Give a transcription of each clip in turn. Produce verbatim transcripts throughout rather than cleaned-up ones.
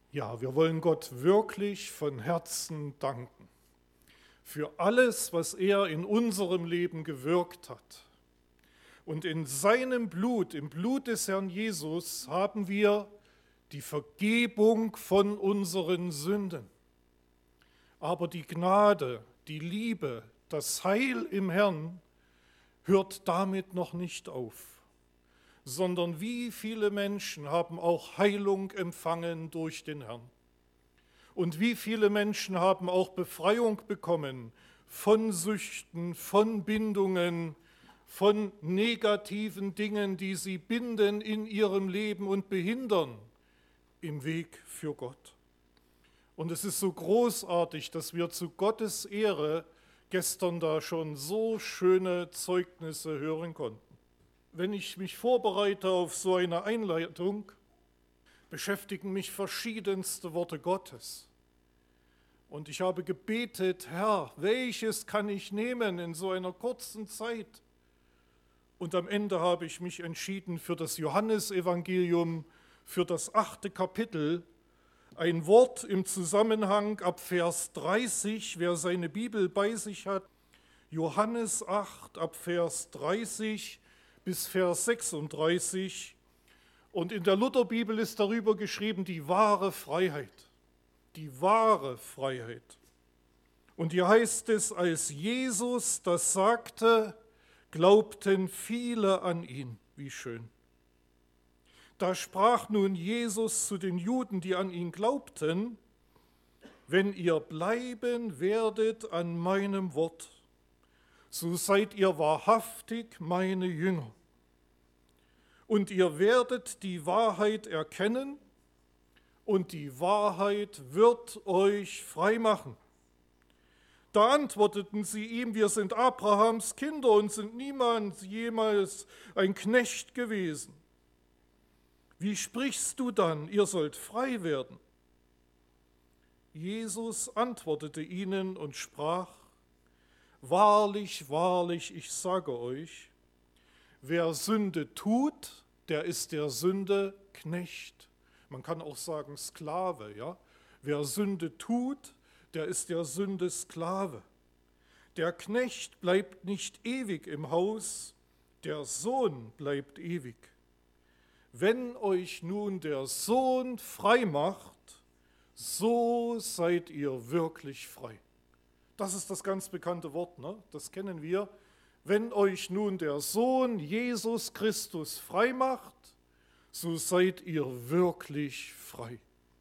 Ja, wir wollen Gott wirklich von Herzen danken für alles, was er in unserem Leben gewirkt hat. Und in seinem Blut, im Blut des Herrn Jesus, haben wir die Vergebung von unseren Sünden. Aber die Gnade, die Liebe, das Heil im Herrn hört damit noch nicht auf, sondern wie viele Menschen haben auch Heilung empfangen durch den Herrn. Und wie viele Menschen haben auch Befreiung bekommen von Süchten, von Bindungen, von negativen Dingen, die sie binden in ihrem Leben und behindern im Weg für Gott. Und es ist so großartig, dass wir zu Gottes Ehre gestern da schon so schöne Zeugnisse hören konnten. Wenn ich mich vorbereite auf so eine Einleitung, beschäftigen mich verschiedenste Worte Gottes. Und ich habe gebetet, Herr, welches kann ich nehmen in so einer kurzen Zeit? Und am Ende habe ich mich entschieden für das Johannesevangelium, für das achte Kapitel, ein Wort im Zusammenhang ab Vers dreißig, wer seine Bibel bei sich hat, Johannes acht ab Vers dreißig bis Vers sechsunddreißig. Und in der Lutherbibel ist darüber geschrieben, die wahre Freiheit, die wahre Freiheit. Und hier heißt es, als Jesus das sagte, glaubten viele an ihn. Wie schön. Da sprach nun Jesus zu den Juden, die an ihn glaubten, wenn ihr bleiben werdet an meinem Wort, so seid ihr wahrhaftig meine Jünger. Und ihr werdet die Wahrheit erkennen, und die Wahrheit wird euch frei machen. Da antworteten sie ihm, wir sind Abrahams Kinder und sind niemals jemals ein Knecht gewesen. Wie sprichst du dann, ihr sollt frei werden? Jesus antwortete ihnen und sprach, wahrlich, wahrlich, ich sage euch, wer Sünde tut, der ist der Sünde Knecht. Man kann auch sagen Sklave, ja? Wer Sünde tut, der ist der Sünde Sklave. Der Knecht bleibt nicht ewig im Haus, der Sohn bleibt ewig. Wenn euch nun der Sohn frei macht, so seid ihr wirklich frei. Das ist das ganz bekannte Wort, ne? Das kennen wir. Wenn euch nun der Sohn Jesus Christus frei macht, so seid ihr wirklich frei.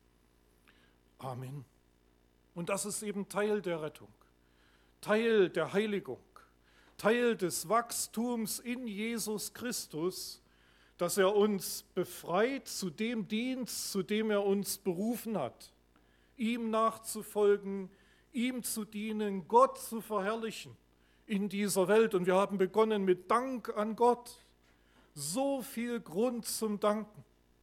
Amen. Und das ist eben Teil der Rettung, Teil der Heiligung, Teil des Wachstums in Jesus Christus, dass er uns befreit zu dem Dienst, zu dem er uns berufen hat, ihm nachzufolgen, ihm zu dienen, Gott zu verherrlichen in dieser Welt. Und wir haben begonnen mit Dank an Gott. So viel Grund zum Danken.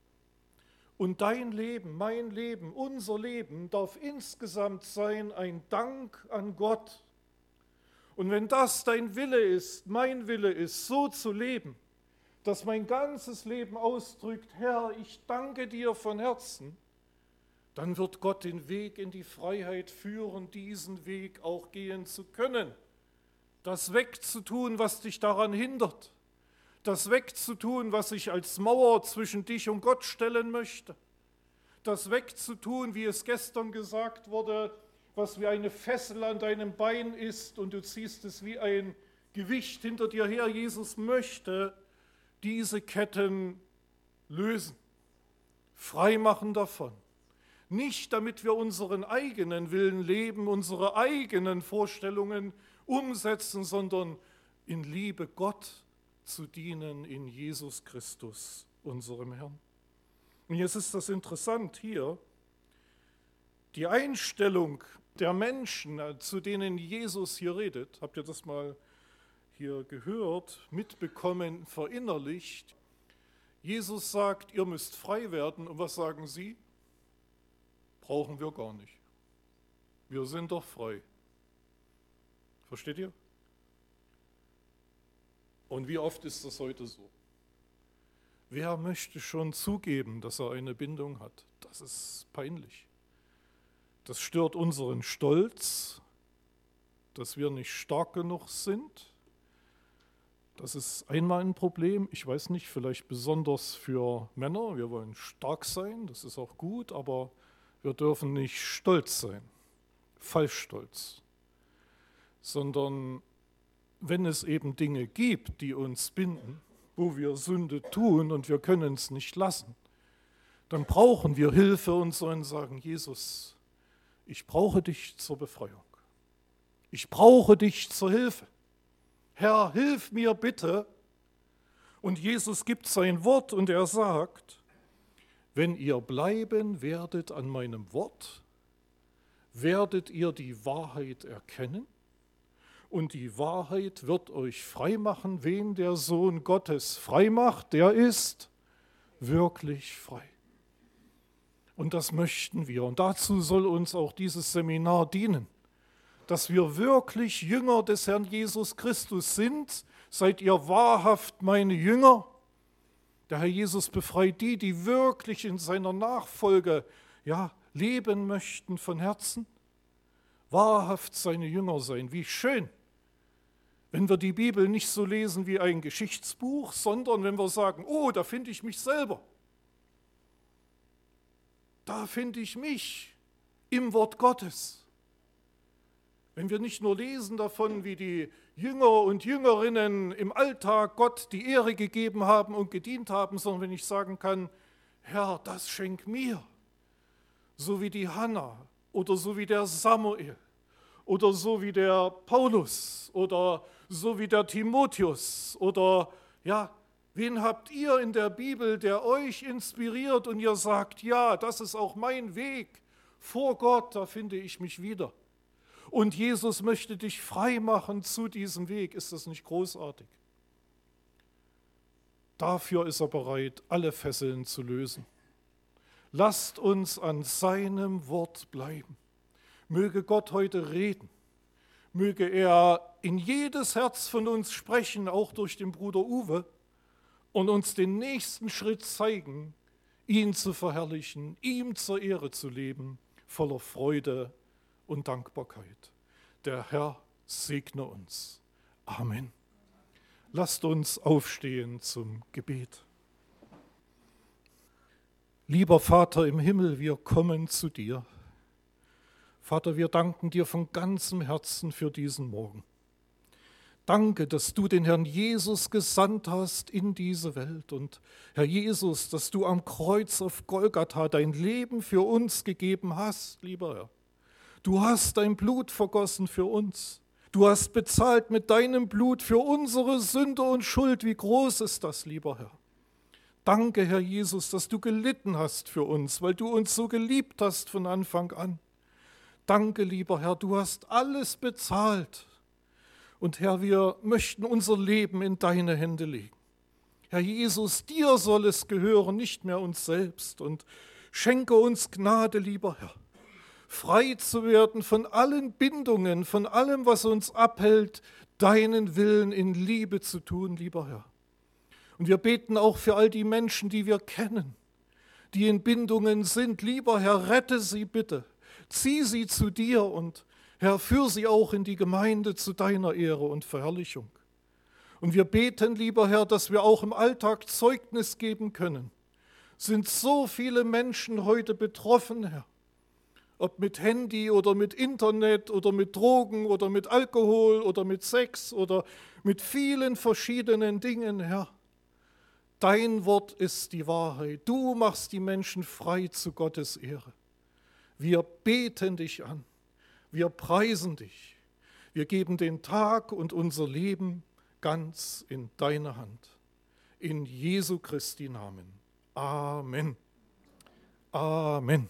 Und dein Leben, mein Leben, unser Leben darf insgesamt sein ein Dank an Gott. Und wenn das dein Wille ist, mein Wille ist, so zu leben, dass mein ganzes Leben ausdrückt, Herr, ich danke dir von Herzen, dann wird Gott den Weg in die Freiheit führen, diesen Weg auch gehen zu können. Das wegzutun, was dich daran hindert. Das wegzutun, was ich als Mauer zwischen dich und Gott stellen möchte. Das wegzutun, wie es gestern gesagt wurde, was wie eine Fessel an deinem Bein ist und du ziehst es wie ein Gewicht hinter dir her. Jesus möchte diese Ketten lösen, frei machen davon. Nicht, damit wir unseren eigenen Willen leben, unsere eigenen Vorstellungen umsetzen, sondern in Liebe Gott zu dienen in Jesus Christus, unserem Herrn. Und jetzt ist das interessant hier, die Einstellung der Menschen, zu denen Jesus hier redet, habt ihr das mal hier gehört, mitbekommen, verinnerlicht. Jesus sagt, ihr müsst frei werden. Und was sagen sie? Brauchen wir gar nicht. Wir sind doch frei. Versteht ihr? Und wie oft ist das heute so? Wer möchte schon zugeben, dass er eine Bindung hat? Das ist peinlich. Das stört unseren Stolz, dass wir nicht stark genug sind. Das ist einmal ein Problem. Ich weiß nicht, vielleicht besonders für Männer. Wir wollen stark sein, das ist auch gut, aber wir dürfen nicht stolz sein, falsch stolz, sondern wenn es eben Dinge gibt, die uns binden, wo wir Sünde tun und wir können es nicht lassen, dann brauchen wir Hilfe und sollen sagen, Jesus, ich brauche dich zur Befreiung. Ich brauche dich zur Hilfe. Herr, hilf mir bitte. Und Jesus gibt sein Wort und er sagt, wenn ihr bleiben werdet an meinem Wort, werdet ihr die Wahrheit erkennen und die Wahrheit wird euch frei machen. Wen der Sohn Gottes frei macht, der ist wirklich frei. Und das möchten wir. Und dazu soll uns auch dieses Seminar dienen, dass wir wirklich Jünger des Herrn Jesus Christus sind. Seid ihr wahrhaft meine Jünger? Der Herr Jesus befreit die, die wirklich in seiner Nachfolge ja, leben möchten von Herzen. Wahrhaft seine Jünger sein. Wie schön, wenn wir die Bibel nicht so lesen wie ein Geschichtsbuch, sondern wenn wir sagen, oh, da finde ich mich selber. Da finde ich mich im Wort Gottes. Wenn wir nicht nur lesen davon, wie die Jünger und Jüngerinnen im Alltag Gott die Ehre gegeben haben und gedient haben, sondern wenn ich sagen kann, Herr, das schenk mir, so wie die Hannah oder so wie der Samuel oder so wie der Paulus oder so wie der Timotheus oder ja, wen habt ihr in der Bibel, der euch inspiriert und ihr sagt, ja, das ist auch mein Weg vor Gott, da finde ich mich wieder. Und Jesus möchte dich frei machen zu diesem Weg. Ist das nicht großartig? Dafür ist er bereit, alle Fesseln zu lösen. Lasst uns an seinem Wort bleiben. Möge Gott heute reden. Möge er in jedes Herz von uns sprechen, auch durch den Bruder Uwe, und uns den nächsten Schritt zeigen, ihn zu verherrlichen, ihm zur Ehre zu leben, voller Freude und Dankbarkeit. Der Herr segne uns. Amen. Lasst uns aufstehen zum Gebet. Lieber Vater im Himmel, wir kommen zu dir. Vater, wir danken dir von ganzem Herzen für diesen Morgen. Danke, dass du den Herrn Jesus gesandt hast in diese Welt. Und Herr Jesus, dass du am Kreuz auf Golgatha dein Leben für uns gegeben hast, lieber Herr. Du hast dein Blut vergossen für uns. Du hast bezahlt mit deinem Blut für unsere Sünde und Schuld. Wie groß ist das, lieber Herr? Danke, Herr Jesus, dass du gelitten hast für uns, weil du uns so geliebt hast von Anfang an. Danke, lieber Herr, du hast alles bezahlt. Und Herr, wir möchten unser Leben in deine Hände legen. Herr Jesus, dir soll es gehören, nicht mehr uns selbst. Und schenke uns Gnade, lieber Herr, frei zu werden von allen Bindungen, von allem, was uns abhält, deinen Willen in Liebe zu tun, lieber Herr. Und wir beten auch für all die Menschen, die wir kennen, die in Bindungen sind. Lieber Herr, rette sie bitte, zieh sie zu dir und Herr, führ sie auch in die Gemeinde zu deiner Ehre und Verherrlichung. Und wir beten, lieber Herr, dass wir auch im Alltag Zeugnis geben können. Sind so viele Menschen heute betroffen, Herr, ob mit Handy oder mit Internet oder mit Drogen oder mit Alkohol oder mit Sex oder mit vielen verschiedenen Dingen, Herr. Dein Wort ist die Wahrheit. Du machst die Menschen frei zu Gottes Ehre. Wir beten dich an. Wir preisen dich. Wir geben den Tag und unser Leben ganz in deine Hand. In Jesu Christi Namen. Amen. Amen.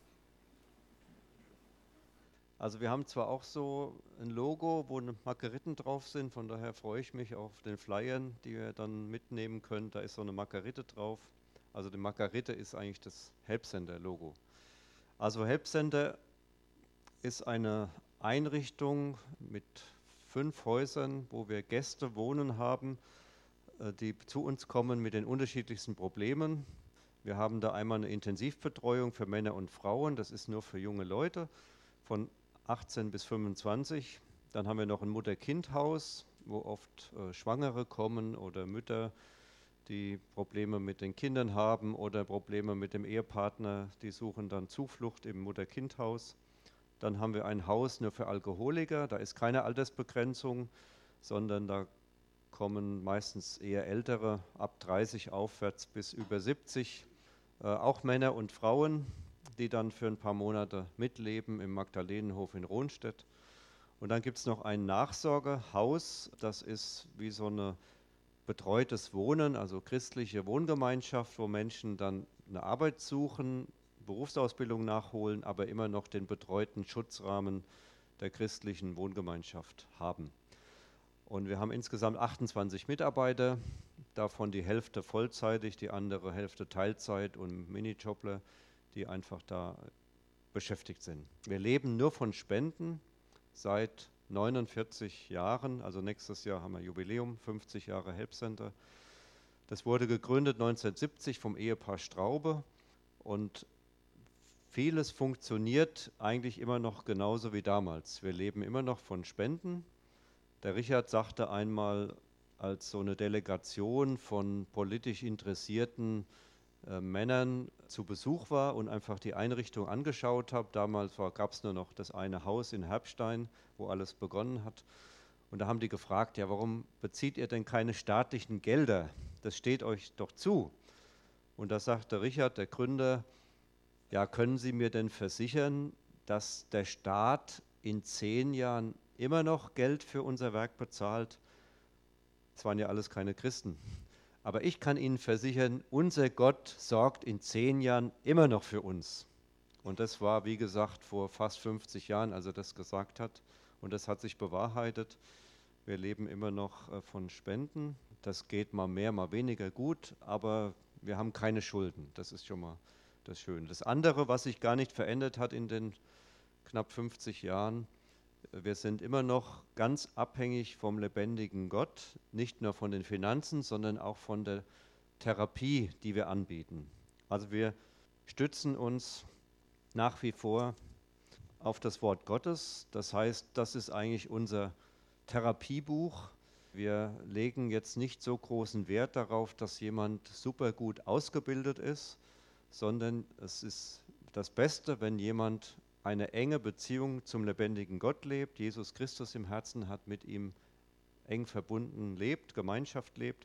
Also wir haben zwar auch so ein Logo, wo Margeriten drauf sind, von daher freue ich mich auf den Flyern, die ihr dann mitnehmen könnt. Da ist so eine Margarite drauf. Also die Margarite ist eigentlich das Helpcenter-Logo. Also Helpcenter ist eine Einrichtung mit fünf Häusern, wo wir Gäste wohnen haben, äh, die zu uns kommen mit den unterschiedlichsten Problemen. Wir haben da einmal eine Intensivbetreuung für Männer und Frauen, das ist nur für junge Leute von achtzehn bis fünfundzwanzig. Dann haben wir noch ein Mutter-Kind-Haus, wo oft äh, Schwangere kommen oder Mütter, die Probleme mit den Kindern haben oder Probleme mit dem Ehepartner, die suchen dann Zuflucht im Mutter-Kind-Haus. Dann haben wir ein Haus nur für Alkoholiker, da ist keine Altersbegrenzung, sondern da kommen meistens eher Ältere, ab dreißig aufwärts bis über siebzig, äh, auch Männer und Frauen, die dann für ein paar Monate mitleben im Magdalenenhof in Ronstedt. Und dann gibt es noch ein Nachsorgehaus, das ist wie so ein betreutes Wohnen, also christliche Wohngemeinschaft, wo Menschen dann eine Arbeit suchen, Berufsausbildung nachholen, aber immer noch den betreuten Schutzrahmen der christlichen Wohngemeinschaft haben. Und wir haben insgesamt achtundzwanzig Mitarbeiter, davon die Hälfte vollzeitig, die andere Hälfte Teilzeit und Minijobler, die einfach da beschäftigt sind. Wir leben nur von Spenden seit neunundvierzig Jahren, also nächstes Jahr haben wir Jubiläum, fünfzig Jahre Helpcenter. Das wurde gegründet neunzehnhundertsiebzig vom Ehepaar Straube und vieles funktioniert eigentlich immer noch genauso wie damals. Wir leben immer noch von Spenden. Der Richard sagte einmal, als so eine Delegation von politisch interessierten äh, Männern zu Besuch war und einfach die Einrichtung angeschaut habe. Damals gab es nur noch das eine Haus in Herbstein, wo alles begonnen hat. Und da haben die gefragt, ja, warum bezieht ihr denn keine staatlichen Gelder? Das steht euch doch zu. Und da sagte Richard, der Gründer, ja, können Sie mir denn versichern, dass der Staat in zehn Jahren immer noch Geld für unser Werk bezahlt? Es waren ja alles keine Christen. Aber ich kann Ihnen versichern, unser Gott sorgt in zehn Jahren immer noch für uns. Und das war, wie gesagt, vor fast fünfzig Jahren, als er das gesagt hat. Und das hat sich bewahrheitet. Wir leben immer noch äh, von Spenden. Das geht mal mehr, mal weniger gut, aber wir haben keine Schulden. Das ist schon mal das Schöne. Das andere, was sich gar nicht verändert hat in den knapp fünfzig Jahren, wir sind immer noch ganz abhängig vom lebendigen Gott, nicht nur von den Finanzen, sondern auch von der Therapie, die wir anbieten. Also wir stützen uns nach wie vor auf das Wort Gottes. Das heißt, das ist eigentlich unser Therapiebuch. Wir legen jetzt nicht so großen Wert darauf, dass jemand super gut ausgebildet ist, sondern es ist das Beste, wenn jemand eine enge Beziehung zum lebendigen Gott lebt, Jesus Christus im Herzen hat, mit ihm eng verbunden lebt, Gemeinschaft lebt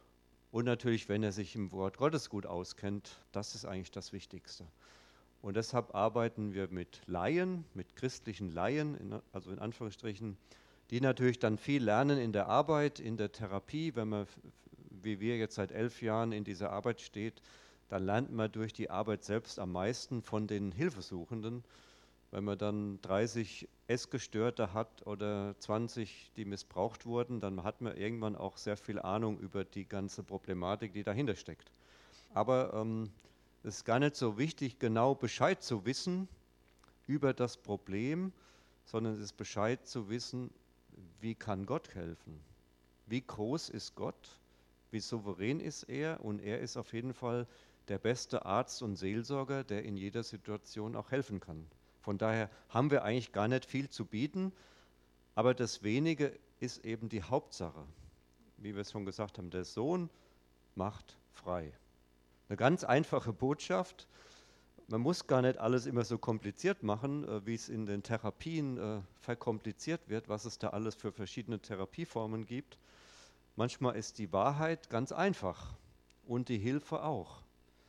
und natürlich, wenn er sich im Wort Gottes gut auskennt, das ist eigentlich das Wichtigste. Und deshalb arbeiten wir mit Laien, mit christlichen Laien, in, also in Anführungsstrichen, die natürlich dann viel lernen in der Arbeit, in der Therapie. Wenn man, wie wir jetzt seit elf Jahren in dieser Arbeit steht, dann lernt man durch die Arbeit selbst am meisten von den Hilfesuchenden. Wenn man dann dreißig Essgestörte hat oder zwanzig, die missbraucht wurden, dann hat man irgendwann auch sehr viel Ahnung über die ganze Problematik, die dahinter steckt. Aber ähm, es ist gar nicht so wichtig, genau Bescheid zu wissen über das Problem, sondern es ist Bescheid zu wissen, wie kann Gott helfen? Wie groß ist Gott? Wie souverän ist er? Und er ist auf jeden Fall der beste Arzt und Seelsorger, der in jeder Situation auch helfen kann. Von daher haben wir eigentlich gar nicht viel zu bieten, aber das Wenige ist eben die Hauptsache. Wie wir es schon gesagt haben, der Sohn macht frei. Eine ganz einfache Botschaft. Man muss gar nicht alles immer so kompliziert machen, wie es in den Therapien äh, verkompliziert wird, was es da alles für verschiedene Therapieformen gibt. Manchmal ist die Wahrheit ganz einfach und die Hilfe auch.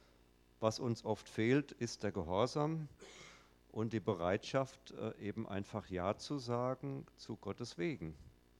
Was uns oft fehlt, ist der Gehorsam und die Bereitschaft, eben einfach Ja zu sagen zu Gottes Wegen.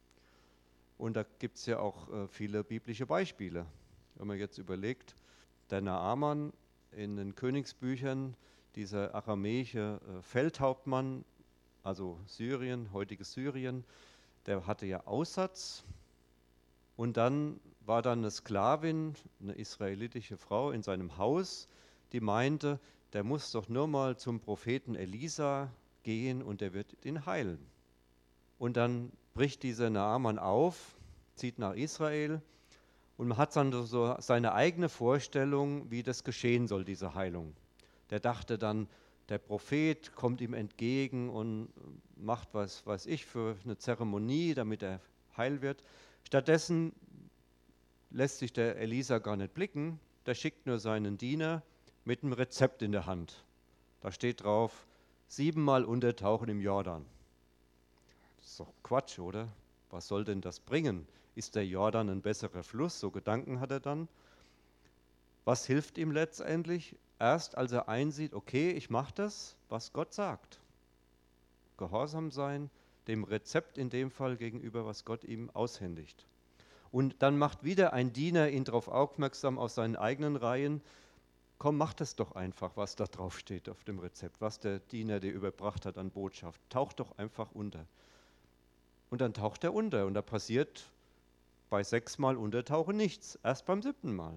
Und da gibt es ja auch viele biblische Beispiele. Wenn man jetzt überlegt, der Naaman in den Königsbüchern, dieser aramäische Feldhauptmann, also Syrien, heutiges Syrien, der hatte ja Aussatz. Und dann war dann eine Sklavin, eine israelitische Frau in seinem Haus, die meinte, der muss doch nur mal zum Propheten Elisa gehen und der wird ihn heilen. Und dann bricht dieser Naaman auf, zieht nach Israel Und man hat dann so seine eigene Vorstellung, wie das geschehen soll, diese Heilung. Der dachte dann, der Prophet kommt ihm entgegen und macht was weiß ich für eine Zeremonie, damit er heil wird. Stattdessen lässt sich der Elisa gar nicht blicken, der schickt nur seinen Diener mit einem Rezept in der Hand. Da steht drauf, siebenmal untertauchen im Jordan. Das ist doch Quatsch, oder? Was soll denn das bringen? Ist der Jordan ein besserer Fluss? So Gedanken hat er dann. Was hilft ihm letztendlich? Erst als er einsieht, okay, ich mache das, was Gott sagt. Gehorsam sein, dem Rezept in dem Fall gegenüber, was Gott ihm aushändigt. Und dann macht wieder ein Diener ihn darauf aufmerksam aus seinen eigenen Reihen, komm, mach das doch einfach, was da drauf steht auf dem Rezept, was der Diener dir überbracht hat an Botschaft. Tauch doch einfach unter. Und dann taucht er unter und da passiert bei sechsmal Untertauchen nichts, erst beim siebten Mal.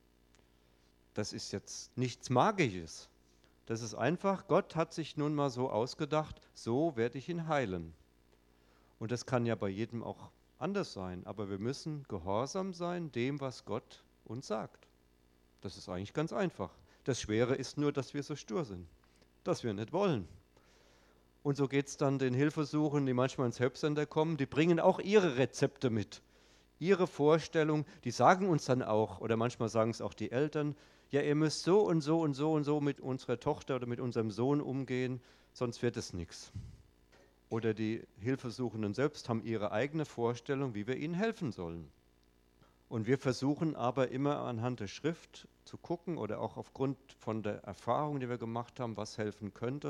Das ist jetzt nichts Magisches. Das ist einfach, Gott hat sich nun mal so ausgedacht, so werde ich ihn heilen. Und das kann ja bei jedem auch anders sein, aber wir müssen gehorsam sein dem, was Gott uns sagt. Das ist eigentlich ganz einfach. Das Schwere ist nur, dass wir so stur sind, dass wir nicht wollen. Und so geht es dann den Hilfesuchenden, die manchmal ins Helpcenter kommen, die bringen auch ihre Rezepte mit, ihre Vorstellung, die sagen uns dann auch, oder manchmal sagen es auch die Eltern, ja, ihr müsst so und so und so und so mit unserer Tochter oder mit unserem Sohn umgehen, sonst wird es nichts. Oder die Hilfesuchenden selbst haben ihre eigene Vorstellung, wie wir ihnen helfen sollen. Und wir versuchen aber immer anhand der Schrift zu gucken oder auch aufgrund von der Erfahrung, die wir gemacht haben, was helfen könnte.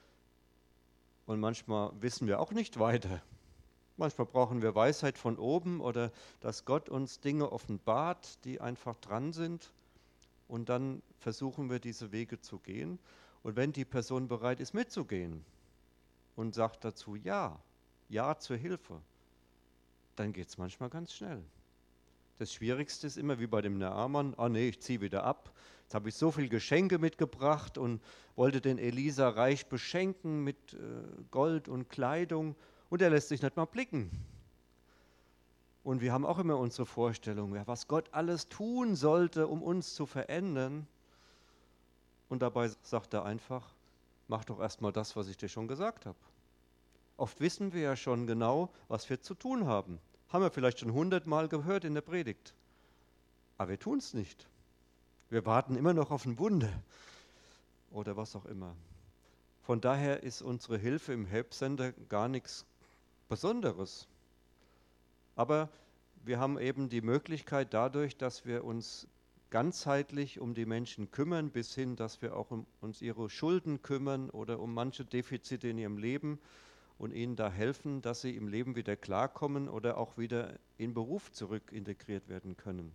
Und manchmal wissen wir auch nicht weiter. Manchmal brauchen wir Weisheit von oben oder dass Gott uns Dinge offenbart, die einfach dran sind. Und dann versuchen wir, diese Wege zu gehen. Und wenn die Person bereit ist, mitzugehen und sagt dazu Ja, Ja zur Hilfe, dann geht es manchmal ganz schnell. Das Schwierigste ist immer wie bei dem Naaman, ah nee, ich ziehe wieder ab. Jetzt habe ich so viele Geschenke mitgebracht und wollte den Elisa reich beschenken mit äh, Gold und Kleidung und er lässt sich nicht mal blicken. Und wir haben auch immer unsere Vorstellung, ja, was Gott alles tun sollte, um uns zu verändern. Und dabei sagt er einfach, mach doch erstmal das, was ich dir schon gesagt habe. Oft wissen wir ja schon genau, was wir zu tun haben. Haben wir vielleicht schon hundertmal gehört in der Predigt. Aber wir tun es nicht. Wir warten immer noch auf ein Wunder oder was auch immer. Von daher ist unsere Hilfe im Helpcenter gar nichts Besonderes. Aber wir haben eben die Möglichkeit dadurch, dass wir uns ganzheitlich um die Menschen kümmern, bis hin, dass wir auch um uns ihre Schulden kümmern oder um manche Defizite in ihrem Leben und ihnen da helfen, dass sie im Leben wieder klarkommen oder auch wieder in Beruf zurück integriert werden können.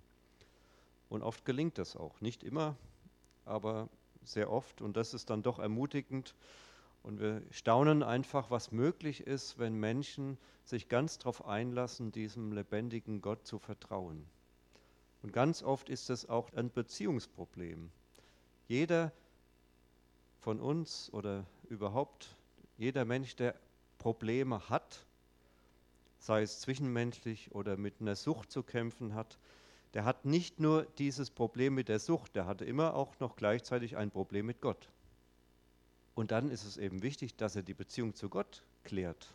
Und oft gelingt das auch. Nicht immer, aber sehr oft. Und das ist dann doch ermutigend. Und wir staunen einfach, was möglich ist, wenn Menschen sich ganz darauf einlassen, diesem lebendigen Gott zu vertrauen. Und ganz oft ist es auch ein Beziehungsproblem. Jeder von uns oder überhaupt jeder Mensch, der Probleme hat, sei es zwischenmenschlich oder mit einer Sucht zu kämpfen hat, der hat nicht nur dieses Problem mit der Sucht, der hatte immer auch noch gleichzeitig ein Problem mit Gott. Und dann ist es eben wichtig, dass er die Beziehung zu Gott klärt.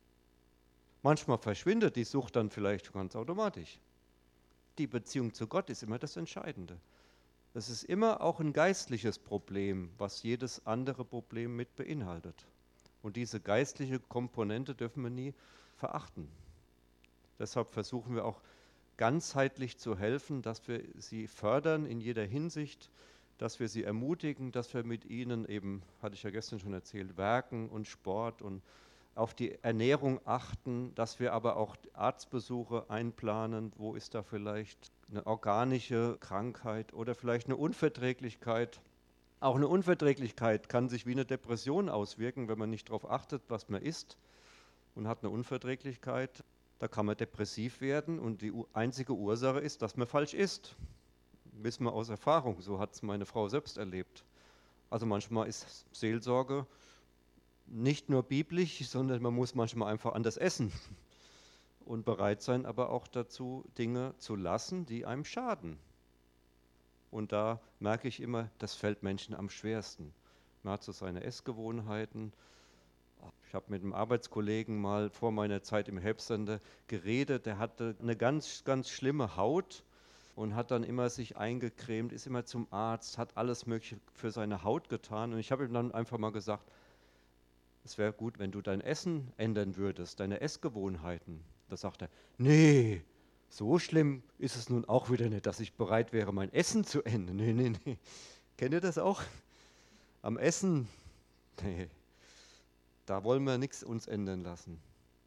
Manchmal verschwindet die Sucht dann vielleicht ganz automatisch. Die Beziehung zu Gott ist immer das Entscheidende. Das ist immer auch ein geistliches Problem, was jedes andere Problem mit beinhaltet. Und diese geistliche Komponente dürfen wir nie verachten. Deshalb versuchen wir auch ganzheitlich zu helfen, dass wir sie fördern in jeder Hinsicht, dass wir sie ermutigen, dass wir mit ihnen eben, hatte ich ja gestern schon erzählt, Werken und Sport und auf die Ernährung achten, dass wir aber auch Arztbesuche einplanen, wo ist da vielleicht eine organische Krankheit oder vielleicht eine Unverträglichkeit. Auch eine Unverträglichkeit kann sich wie eine Depression auswirken, wenn man nicht darauf achtet, was man isst und hat eine Unverträglichkeit. Da kann man depressiv werden und die einzige Ursache ist, dass man falsch isst. Wissen wir aus Erfahrung, so hat es meine Frau selbst erlebt. Also manchmal ist Seelsorge nicht nur biblisch, sondern man muss manchmal einfach anders essen. und bereit sein aber auch dazu, Dinge zu lassen, die einem schaden. Und da merke ich immer, das fällt Menschen am schwersten. Man hat so seine Essgewohnheiten. Ich habe mit einem Arbeitskollegen mal vor meiner Zeit im Helpcenter geredet, der hatte eine ganz, ganz schlimme Haut und hat dann immer sich eingecremt, ist immer zum Arzt, hat alles Mögliche für seine Haut getan. Und ich habe ihm dann einfach mal gesagt, es wäre gut, wenn du dein Essen ändern würdest, deine Essgewohnheiten. Da sagt er, nee, so schlimm ist es nun auch wieder nicht, dass ich bereit wäre, mein Essen zu ändern. Nee, nee, nee. Kennt ihr das auch? Am Essen, nee, da wollen wir nichts uns ändern lassen.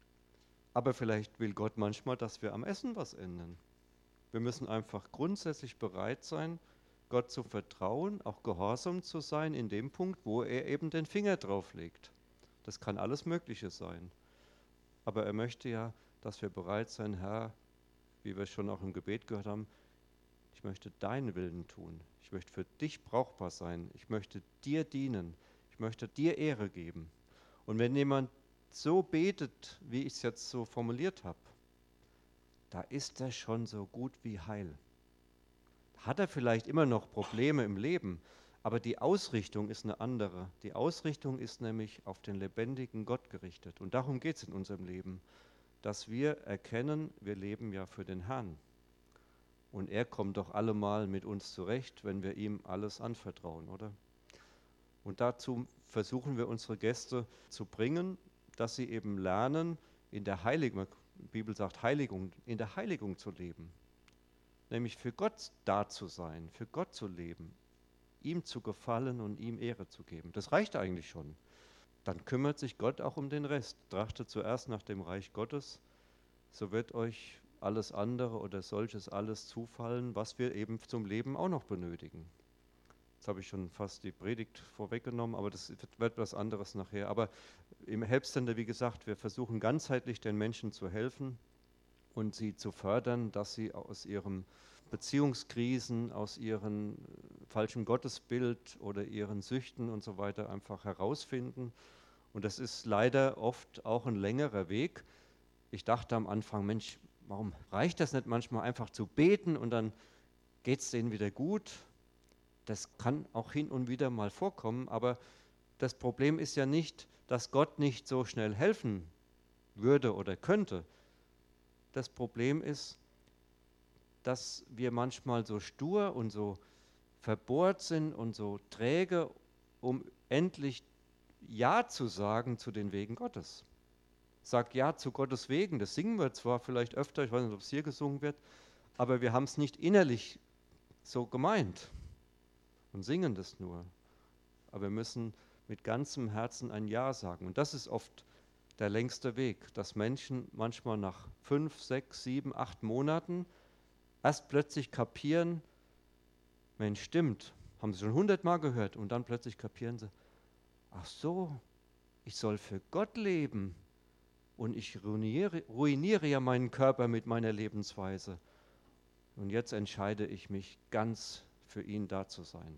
Aber vielleicht will Gott manchmal, dass wir am Essen was ändern. Wir müssen einfach grundsätzlich bereit sein, Gott zu vertrauen, auch gehorsam zu sein in dem Punkt, wo er eben den Finger drauf legt. Das kann alles Mögliche sein. Aber er möchte ja, dass wir bereit sein, Herr, wie wir schon auch im Gebet gehört haben, ich möchte deinen Willen tun. Ich möchte für dich brauchbar sein. Ich möchte dir dienen. Ich möchte dir Ehre geben. Und wenn jemand so betet, wie ich es jetzt so formuliert habe, da ist er schon so gut wie heil. Hat er vielleicht immer noch Probleme im Leben, aber die Ausrichtung ist eine andere. Die Ausrichtung ist nämlich auf den lebendigen Gott gerichtet. Und darum geht es in unserem Leben, dass wir erkennen, wir leben ja für den Herrn. Und er kommt doch allemal mit uns zurecht, wenn wir ihm alles anvertrauen, oder? Und dazu versuchen wir unsere Gäste zu bringen, dass sie eben lernen, in der Heiligung, die Bibel sagt Heiligung, in der Heiligung zu leben. Nämlich für Gott da zu sein, für Gott zu leben, ihm zu gefallen und ihm Ehre zu geben. Das reicht eigentlich schon. Dann kümmert sich Gott auch um den Rest. Trachtet zuerst nach dem Reich Gottes, so wird euch alles andere oder solches alles zufallen, was wir eben zum Leben auch noch benötigen. Jetzt habe ich schon fast die Predigt vorweggenommen, aber das wird was anderes nachher. Aber im Helpcenter, wie gesagt, wir versuchen ganzheitlich den Menschen zu helfen und sie zu fördern, dass sie aus ihren Beziehungskrisen, aus ihrem falschen Gottesbild oder ihren Süchten und so weiter einfach herausfinden. Und das ist leider oft auch ein längerer Weg. Ich dachte am Anfang, Mensch, warum reicht das nicht manchmal einfach zu beten und dann geht es denen wieder gut? Das kann auch hin und wieder mal vorkommen, aber das Problem ist ja nicht, dass Gott nicht so schnell helfen würde oder könnte. Das Problem ist, dass wir manchmal so stur und so verbohrt sind und so träge, um endlich Ja zu sagen zu den Wegen Gottes. Sagt Ja zu Gottes Wegen, das singen wir zwar vielleicht öfter, ich weiß nicht, ob es hier gesungen wird, aber wir haben es nicht innerlich so gemeint und singen das nur. Aber wir müssen mit ganzem Herzen ein Ja sagen. Und das ist oft der längste Weg, dass Menschen manchmal nach fünf, sechs, sieben, acht Monaten erst plötzlich kapieren, Mensch, stimmt, haben sie schon hundertmal gehört und dann plötzlich kapieren sie, ach so, ich soll für Gott leben und ich ruiniere, ruiniere ja meinen Körper mit meiner Lebensweise. Und jetzt entscheide ich mich ganz für ihn da zu sein.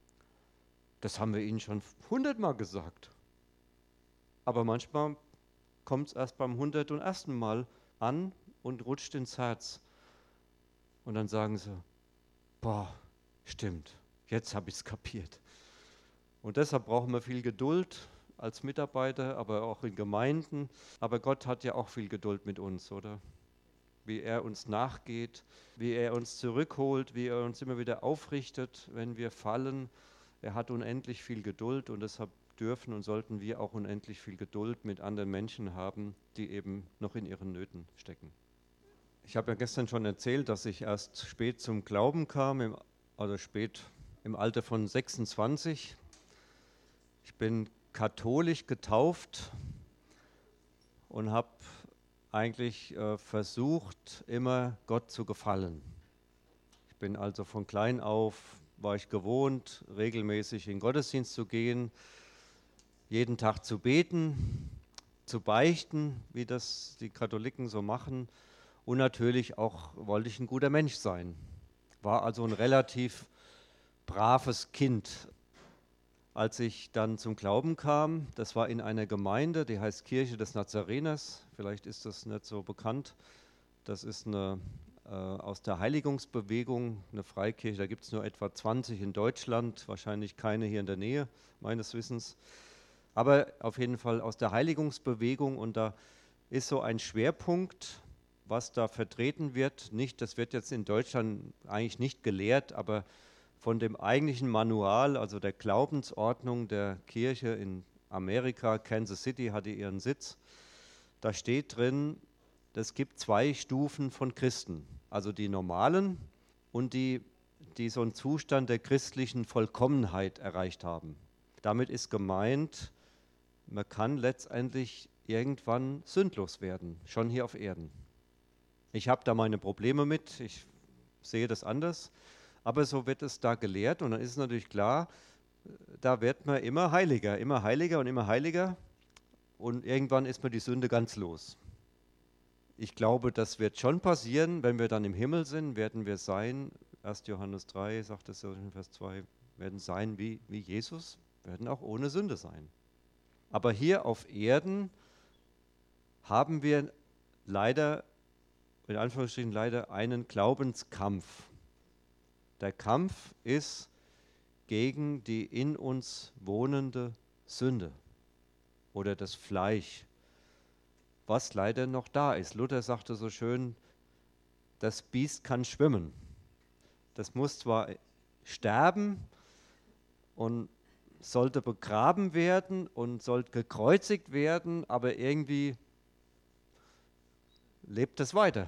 Das haben wir ihnen schon hundertmal gesagt. Aber manchmal kommt es erst beim hundertersten Mal an und rutscht ins Herz. Und dann sagen sie, boah, stimmt, jetzt habe ich es kapiert. Und deshalb brauchen wir viel Geduld als Mitarbeiter, aber auch in Gemeinden. Aber Gott hat ja auch viel Geduld mit uns, oder? Wie er uns nachgeht, wie er uns zurückholt, wie er uns immer wieder aufrichtet, wenn wir fallen. Er hat unendlich viel Geduld und deshalb dürfen und sollten wir auch unendlich viel Geduld mit anderen Menschen haben, die eben noch in ihren Nöten stecken. Ich habe ja gestern schon erzählt, dass ich erst spät zum Glauben kam, im, also spät im Alter von sechsundzwanzig. Ich bin katholisch getauft und habe eigentlich äh, versucht, immer Gott zu gefallen. Ich bin also von klein auf, war ich gewohnt, regelmäßig in den Gottesdienst zu gehen, jeden Tag zu beten, zu beichten, wie das die Katholiken so machen. Und natürlich auch wollte ich ein guter Mensch sein. War also ein relativ braves Kind. als ich dann zum Glauben kam, das war in einer Gemeinde, die heißt Kirche des Nazareners, vielleicht ist das nicht so bekannt, das ist eine, äh, aus der Heiligungsbewegung, eine Freikirche, da gibt es nur etwa zwanzig in Deutschland, wahrscheinlich keine hier in der Nähe, meines Wissens, aber auf jeden Fall aus der Heiligungsbewegung, und da ist so ein Schwerpunkt, was da vertreten wird, nicht, das wird jetzt in Deutschland eigentlich nicht gelehrt, aber von dem eigentlichen Manual, also der Glaubensordnung der Kirche in Amerika, Kansas City hatte ihren Sitz, da steht drin, es gibt zwei Stufen von Christen, also die normalen und die, die so einen Zustand der christlichen Vollkommenheit erreicht haben. Damit ist gemeint, man kann letztendlich irgendwann sündlos werden, schon hier auf Erden. Ich habe da meine Probleme mit, ich sehe das anders. Aber so wird es da gelehrt, und dann ist es natürlich klar, da wird man immer heiliger, immer heiliger und immer heiliger, und irgendwann ist man die Sünde ganz los. Ich glaube, das wird schon passieren, wenn wir dann im Himmel sind, werden wir sein, erster Johannes drei sagt es ja in Vers zwei, werden sein wie, wie Jesus, werden auch ohne Sünde sein. Aber hier auf Erden haben wir leider, in Anführungsstrichen leider, einen Glaubenskampf. Der Kampf ist gegen die in uns wohnende Sünde oder das Fleisch, was leider noch da ist. Luther sagte so schön, das Biest kann schwimmen. Das muss zwar sterben und sollte begraben werden und sollte gekreuzigt werden, aber irgendwie lebt es weiter.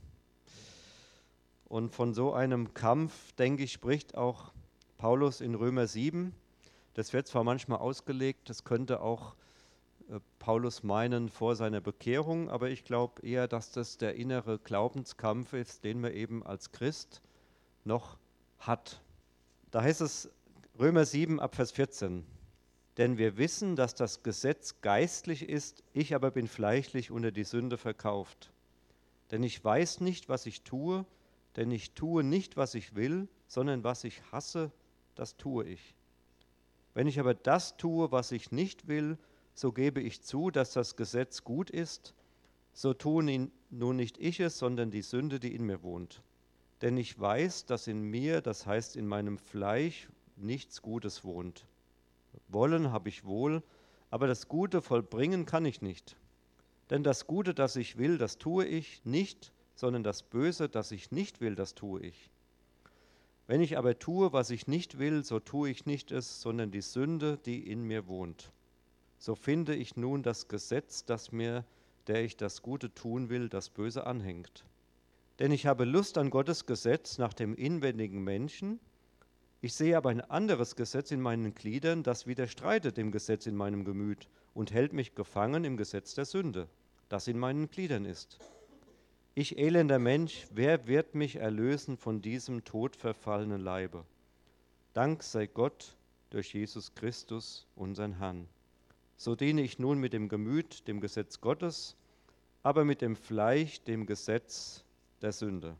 Und von so einem Kampf, denke ich, spricht auch Paulus in Römer sieben. Das wird zwar manchmal ausgelegt, das könnte auch äh, Paulus meinen vor seiner Bekehrung, aber ich glaube eher, dass das der innere Glaubenskampf ist, den man eben als Christ noch hat. Da heißt es Römer sieben ab Vers vierzehn. Denn wir wissen, dass das Gesetz geistlich ist, ich aber bin fleischlich unter die Sünde verkauft. Denn ich weiß nicht, was ich tue, denn ich tue nicht, was ich will, sondern was ich hasse, das tue ich. Wenn ich aber das tue, was ich nicht will, so gebe ich zu, dass das Gesetz gut ist, so tue nun nicht ich es, sondern die Sünde, die in mir wohnt. Denn ich weiß, dass in mir, das heißt in meinem Fleisch, nichts Gutes wohnt. Wollen habe ich wohl, aber das Gute vollbringen kann ich nicht. Denn das Gute, das ich will, das tue ich nicht, sondern das Böse, das ich nicht will, das tue ich. Wenn ich aber tue, was ich nicht will, so tue ich nicht es, sondern die Sünde, die in mir wohnt. So finde ich nun das Gesetz, das mir, der ich das Gute tun will, das Böse anhängt. Denn ich habe Lust an Gottes Gesetz nach dem inwendigen Menschen. Ich sehe aber ein anderes Gesetz in meinen Gliedern, das widerstreitet dem Gesetz in meinem Gemüt und hält mich gefangen im Gesetz der Sünde, das in meinen Gliedern ist. Ich elender Mensch, wer wird mich erlösen von diesem todverfallenen Leibe? Dank sei Gott durch Jesus Christus, unseren Herrn. So diene ich nun mit dem Gemüt dem Gesetz Gottes, aber mit dem Fleisch dem Gesetz der Sünde.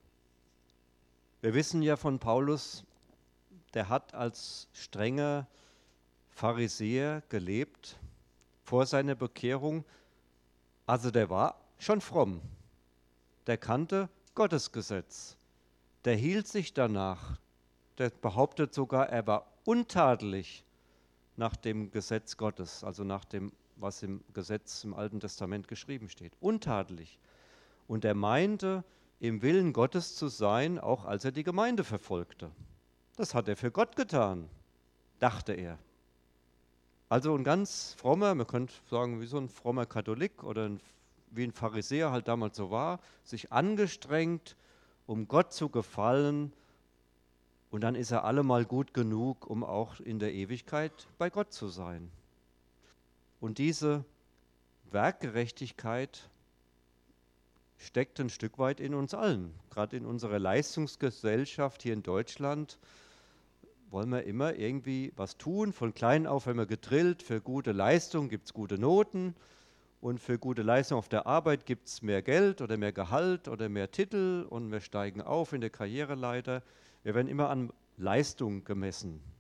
Wir wissen ja von Paulus, der hat als strenger Pharisäer gelebt vor seiner Bekehrung. Also der war schon fromm. Der kannte Gottes Gesetz. Der hielt sich danach. Der behauptet sogar, er war untadelig nach dem Gesetz Gottes, also nach dem, was im Gesetz im Alten Testament geschrieben steht. Untadelig. Und er meinte, im Willen Gottes zu sein, auch als er die Gemeinde verfolgte. Das hat er für Gott getan, dachte er. Also ein ganz frommer, man könnte sagen, wie so ein frommer Katholik oder ein, wie ein Pharisäer halt damals so war, sich angestrengt, um Gott zu gefallen, und dann ist er allemal gut genug, um auch in der Ewigkeit bei Gott zu sein. Und diese Werkgerechtigkeit steckt ein Stück weit in uns allen. Gerade in unserer Leistungsgesellschaft hier in Deutschland wollen wir immer irgendwie was tun. Von klein auf haben wir gedrillt, für gute Leistung gibt es gute Noten und für gute Leistung auf der Arbeit gibt es mehr Geld oder mehr Gehalt oder mehr Titel und wir steigen auf in der Karriereleiter. Wir werden immer an Leistung gemessen.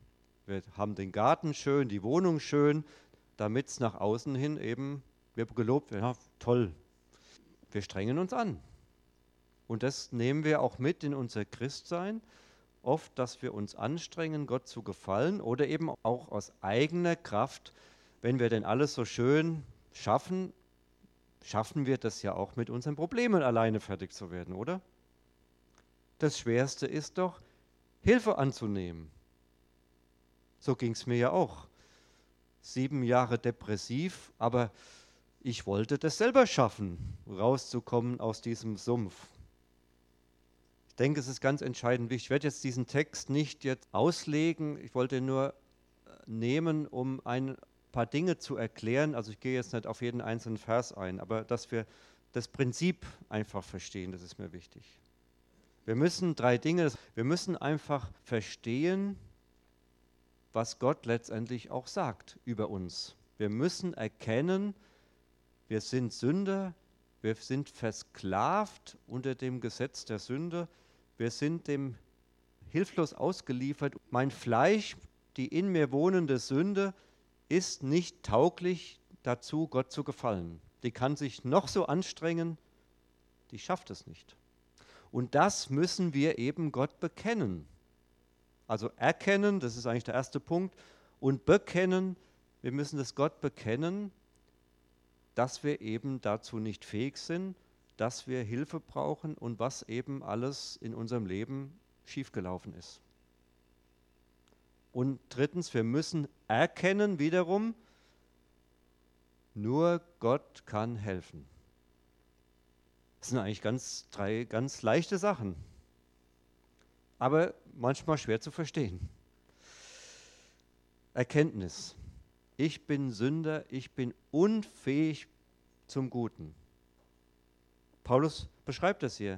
Wir haben den Garten schön, die Wohnung schön, damit es nach außen hin eben, wir gelobt werden, ja, toll. Wir strengen uns an. Und das nehmen wir auch mit in unser Christsein. Oft, dass wir uns anstrengen, Gott zu gefallen oder eben auch aus eigener Kraft, wenn wir denn alles so schön schaffen, schaffen wir das ja auch mit unseren Problemen alleine fertig zu werden, oder? Das Schwerste ist doch, Hilfe anzunehmen. So ging es mir ja auch. Sieben Jahre depressiv, aber ich wollte das selber schaffen, rauszukommen aus diesem Sumpf. Ich denke, es ist ganz entscheidend wichtig. Ich werde jetzt diesen Text nicht jetzt auslegen, ich wollte nur nehmen, um ein paar Dinge zu erklären. Also ich gehe jetzt nicht auf jeden einzelnen Vers ein, aber dass wir das Prinzip einfach verstehen, das ist mir wichtig. Wir müssen drei Dinge, wir müssen einfach verstehen, was Gott letztendlich auch sagt über uns. Wir müssen erkennen, wir sind Sünder, wir sind versklavt unter dem Gesetz der Sünde, wir sind dem hilflos ausgeliefert. Mein Fleisch, die in mir wohnende Sünde, ist nicht tauglich dazu, Gott zu gefallen. Die kann sich noch so anstrengen, die schafft es nicht. Und das müssen wir eben Gott bekennen. Also erkennen, das ist eigentlich der erste Punkt, und bekennen, wir müssen es Gott bekennen, dass wir eben dazu nicht fähig sind, dass wir Hilfe brauchen und was eben alles in unserem Leben schiefgelaufen ist. Und drittens, wir müssen erkennen wiederum, nur Gott kann helfen. Das sind eigentlich ganz, drei ganz leichte Sachen, aber manchmal schwer zu verstehen. Erkenntnis. Ich bin Sünder, ich bin unfähig zum Guten. Paulus beschreibt das hier.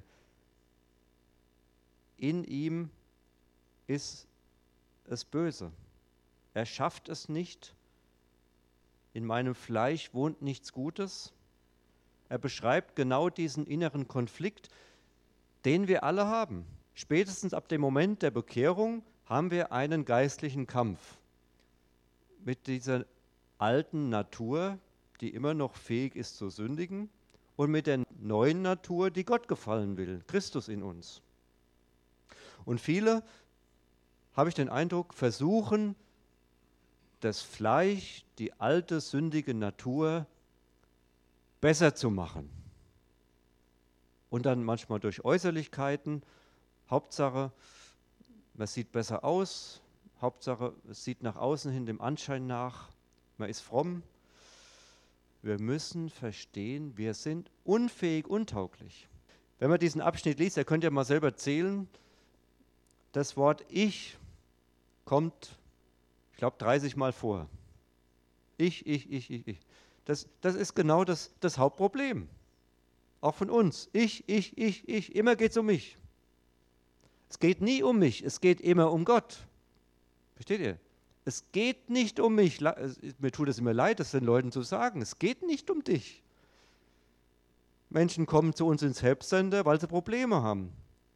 In ihm ist es böse. Er schafft es nicht. In meinem Fleisch wohnt nichts Gutes. Er beschreibt genau diesen inneren Konflikt, den wir alle haben. Spätestens ab dem Moment der Bekehrung haben wir einen geistlichen Kampf mit dieser alten Natur, die immer noch fähig ist zu sündigen, und mit der neuen Natur, die Gott gefallen will, Christus in uns. Und viele, habe ich den Eindruck, versuchen, das Fleisch, die alte sündige Natur, besser zu machen. Und dann manchmal durch Äußerlichkeiten, Hauptsache, man sieht besser aus, Hauptsache, es sieht nach außen hin dem Anschein nach, man ist fromm. Wir müssen verstehen, wir sind unfähig, untauglich. Wenn man diesen Abschnitt liest, ihr könnt ja mal selber zählen, das Wort Ich kommt, ich glaube, dreißig Mal vor. Ich, ich, ich, ich, ich. Das, das ist genau das, das Hauptproblem. Auch von uns. Ich, ich, ich, ich. Immer geht es um mich. Es geht nie um mich, es geht immer um Gott. Versteht ihr? Es geht nicht um mich. Mir tut es immer leid, das den Leuten zu sagen. Es geht nicht um dich. Menschen kommen zu uns ins Helpcenter, weil sie Probleme haben.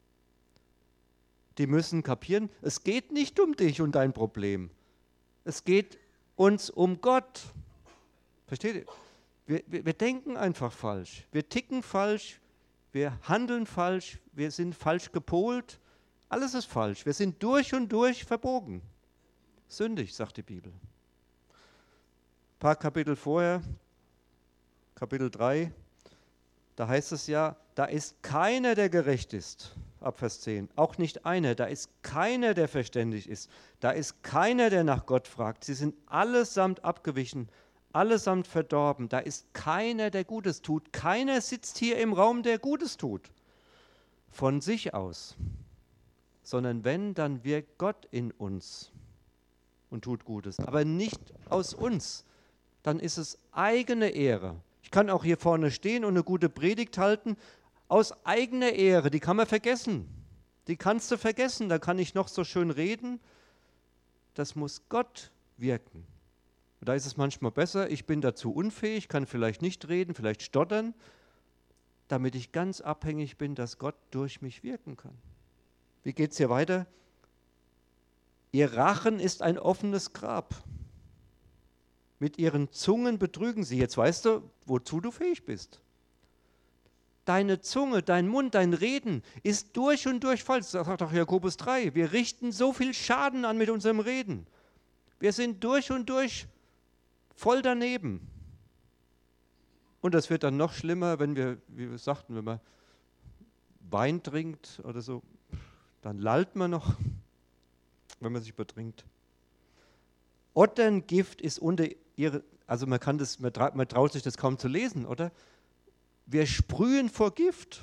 Die müssen kapieren, es geht nicht um dich und dein Problem. Es geht uns um Gott. Versteht ihr? Wir, wir, wir denken einfach falsch. Wir ticken falsch. Wir handeln falsch. Wir sind falsch gepolt. Alles ist falsch. Wir sind durch und durch verbogen. Sündig, sagt die Bibel. Ein paar Kapitel vorher, Kapitel drei, da heißt es ja, da ist keiner, der gerecht ist. Ab Vers zehn. Auch nicht einer. Da ist keiner, der verständig ist. Da ist keiner, der nach Gott fragt. Sie sind allesamt abgewichen, allesamt verdorben. Da ist keiner, der Gutes tut. Keiner sitzt hier im Raum, der Gutes tut. Von sich aus. Sondern wenn, dann wirkt Gott in uns und tut Gutes. Aber nicht aus uns. Dann ist es eigene Ehre. Ich kann auch hier vorne stehen und eine gute Predigt halten, aus eigener Ehre, die kann man vergessen. Die kannst du vergessen, da kann ich noch so schön reden. Das muss Gott wirken. Und da ist es manchmal besser, ich bin dazu unfähig, kann vielleicht nicht reden, vielleicht stottern, damit ich ganz abhängig bin, dass Gott durch mich wirken kann. Wie geht es hier weiter? Ihr Rachen ist ein offenes Grab. Mit ihren Zungen betrügen sie. Jetzt weißt du, wozu du fähig bist. Deine Zunge, dein Mund, dein Reden ist durch und durch falsch. Das sagt auch Jakobus drei. Wir richten so viel Schaden an mit unserem Reden. Wir sind durch und durch voll daneben. Und das wird dann noch schlimmer, wenn wir, wie wir sagten, wenn man Wein trinkt oder so, dann lallt man noch, wenn man sich betrinkt. Otterngift ist unter ihre, also man kann das, man traut, man traut sich das kaum zu lesen, oder? Wir sprühen vor Gift.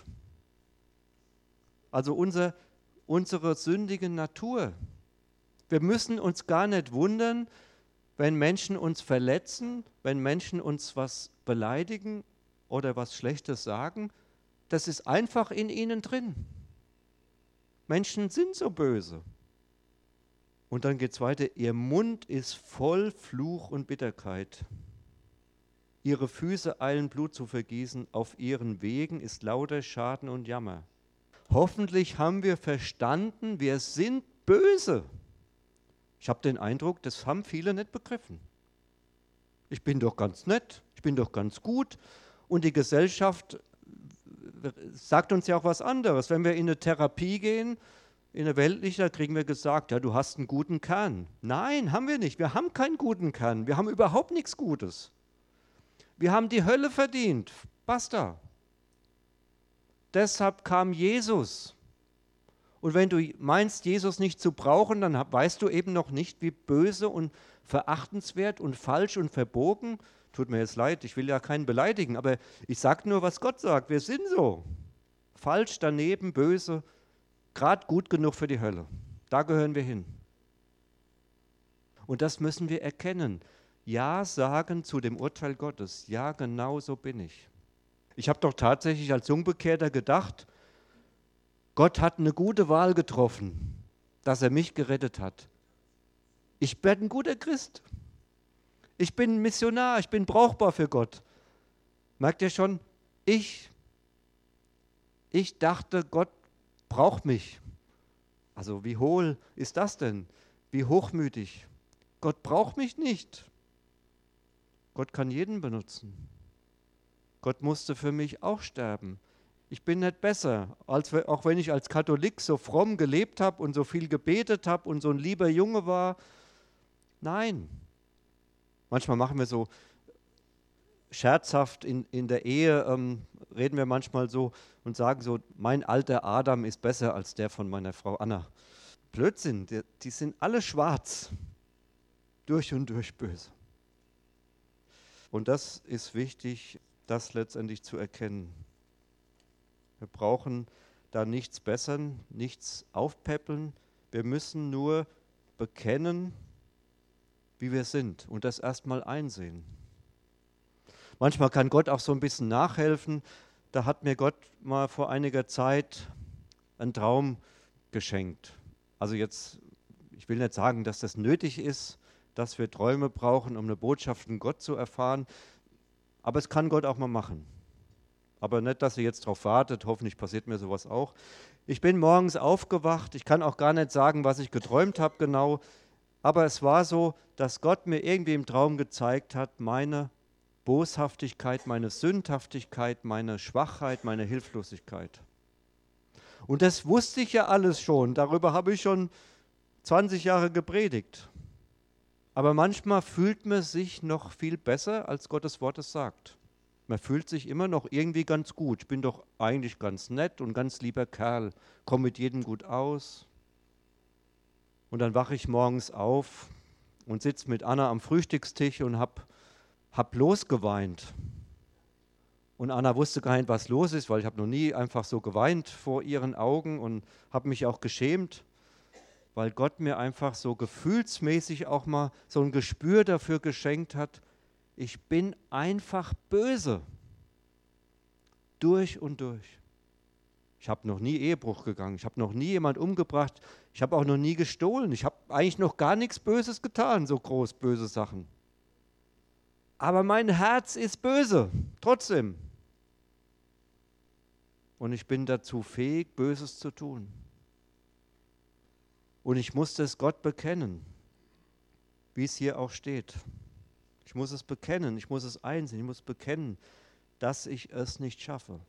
Also unser, unsere sündige Natur. Wir müssen uns gar nicht wundern, wenn Menschen uns verletzen, wenn Menschen uns was beleidigen oder was Schlechtes sagen. Das ist einfach in ihnen drin. Menschen sind so böse. Und dann geht es weiter, ihr Mund ist voll Fluch und Bitterkeit. Ihre Füße eilen Blut zu vergießen, auf ihren Wegen ist lauter Schaden und Jammer. Hoffentlich haben wir verstanden, wir sind böse. Ich habe den Eindruck, das haben viele nicht begriffen. Ich bin doch ganz nett, ich bin doch ganz gut und die Gesellschaft sagt uns ja auch was anderes. Wenn wir in eine Therapie gehen, in eine weltliche, da kriegen wir gesagt, ja, du hast einen guten Kern. Nein, haben wir nicht. Wir haben keinen guten Kern. Wir haben überhaupt nichts Gutes. Wir haben die Hölle verdient. Basta. Deshalb kam Jesus. Und wenn du meinst, Jesus nicht zu brauchen, dann weißt du eben noch nicht, wie böse und verachtenswert und falsch und verbogen. Tut mir jetzt leid, ich will ja keinen beleidigen, aber ich sage nur, was Gott sagt. Wir sind so. Falsch, daneben, böse, gerade gut genug für die Hölle. Da gehören wir hin. Und das müssen wir erkennen. Ja sagen zu dem Urteil Gottes. Ja, genau so bin ich. Ich habe doch tatsächlich als Jungbekehrter gedacht, Gott hat eine gute Wahl getroffen, dass er mich gerettet hat. Ich bin ein guter Christ. Ich bin ein Missionar, ich bin brauchbar für Gott. Merkt ihr schon, ich, ich dachte, Gott braucht mich. Also wie hohl ist das denn? Wie hochmütig. Gott braucht mich nicht. Gott kann jeden benutzen. Gott musste für mich auch sterben. Ich bin nicht besser, als, auch wenn ich als Katholik so fromm gelebt habe und so viel gebetet habe und so ein lieber Junge war. Nein. Manchmal machen wir so scherzhaft in, in der Ehe, ähm, reden wir manchmal so und sagen so, mein alter Adam ist besser als der von meiner Frau Anna. Blödsinn, die, die sind alle schwarz, durch und durch böse. Und das ist wichtig, das letztendlich zu erkennen. Wir brauchen da nichts bessern, nichts aufpäppeln. Wir müssen nur bekennen, wie wir sind und das erstmal einsehen. Manchmal kann Gott auch so ein bisschen nachhelfen. Da hat mir Gott mal vor einiger Zeit einen Traum geschenkt. Also jetzt, ich will nicht sagen, dass das nötig ist, dass wir Träume brauchen, um eine Botschaft von Gott zu erfahren, aber es kann Gott auch mal machen. Aber nicht, dass ihr jetzt darauf wartet, hoffentlich passiert mir sowas auch. Ich bin morgens aufgewacht, ich kann auch gar nicht sagen, was ich geträumt habe genau, aber es war so, dass Gott mir irgendwie im Traum gezeigt hat, meine Boshaftigkeit, meine Sündhaftigkeit, meine Schwachheit, meine Hilflosigkeit. Und das wusste ich ja alles schon, darüber habe ich schon zwanzig Jahre gepredigt. Aber manchmal fühlt man sich noch viel besser, als Gottes Wort es sagt. Man fühlt sich immer noch irgendwie ganz gut. Ich bin doch eigentlich ganz nett und ganz lieber Kerl, komme mit jedem gut aus. Und dann wache ich morgens auf und sitze mit Anna am Frühstückstisch und habe hab losgeweint. Und Anna wusste gar nicht, was los ist, weil ich habe noch nie einfach so geweint vor ihren Augen und habe mich auch geschämt, weil Gott mir einfach so gefühlsmäßig auch mal so ein Gespür dafür geschenkt hat, ich bin einfach böse. Durch und durch. Ich habe noch nie Ehebruch gegangen. Ich habe noch nie jemand umgebracht. Ich habe auch noch nie gestohlen. Ich habe eigentlich noch gar nichts Böses getan, so groß böse Sachen. Aber mein Herz ist böse, trotzdem. Und ich bin dazu fähig, Böses zu tun. Und ich musste es Gott bekennen, wie es hier auch steht. Ich muss es bekennen, ich muss es einsehen, ich muss bekennen, dass ich es nicht schaffe.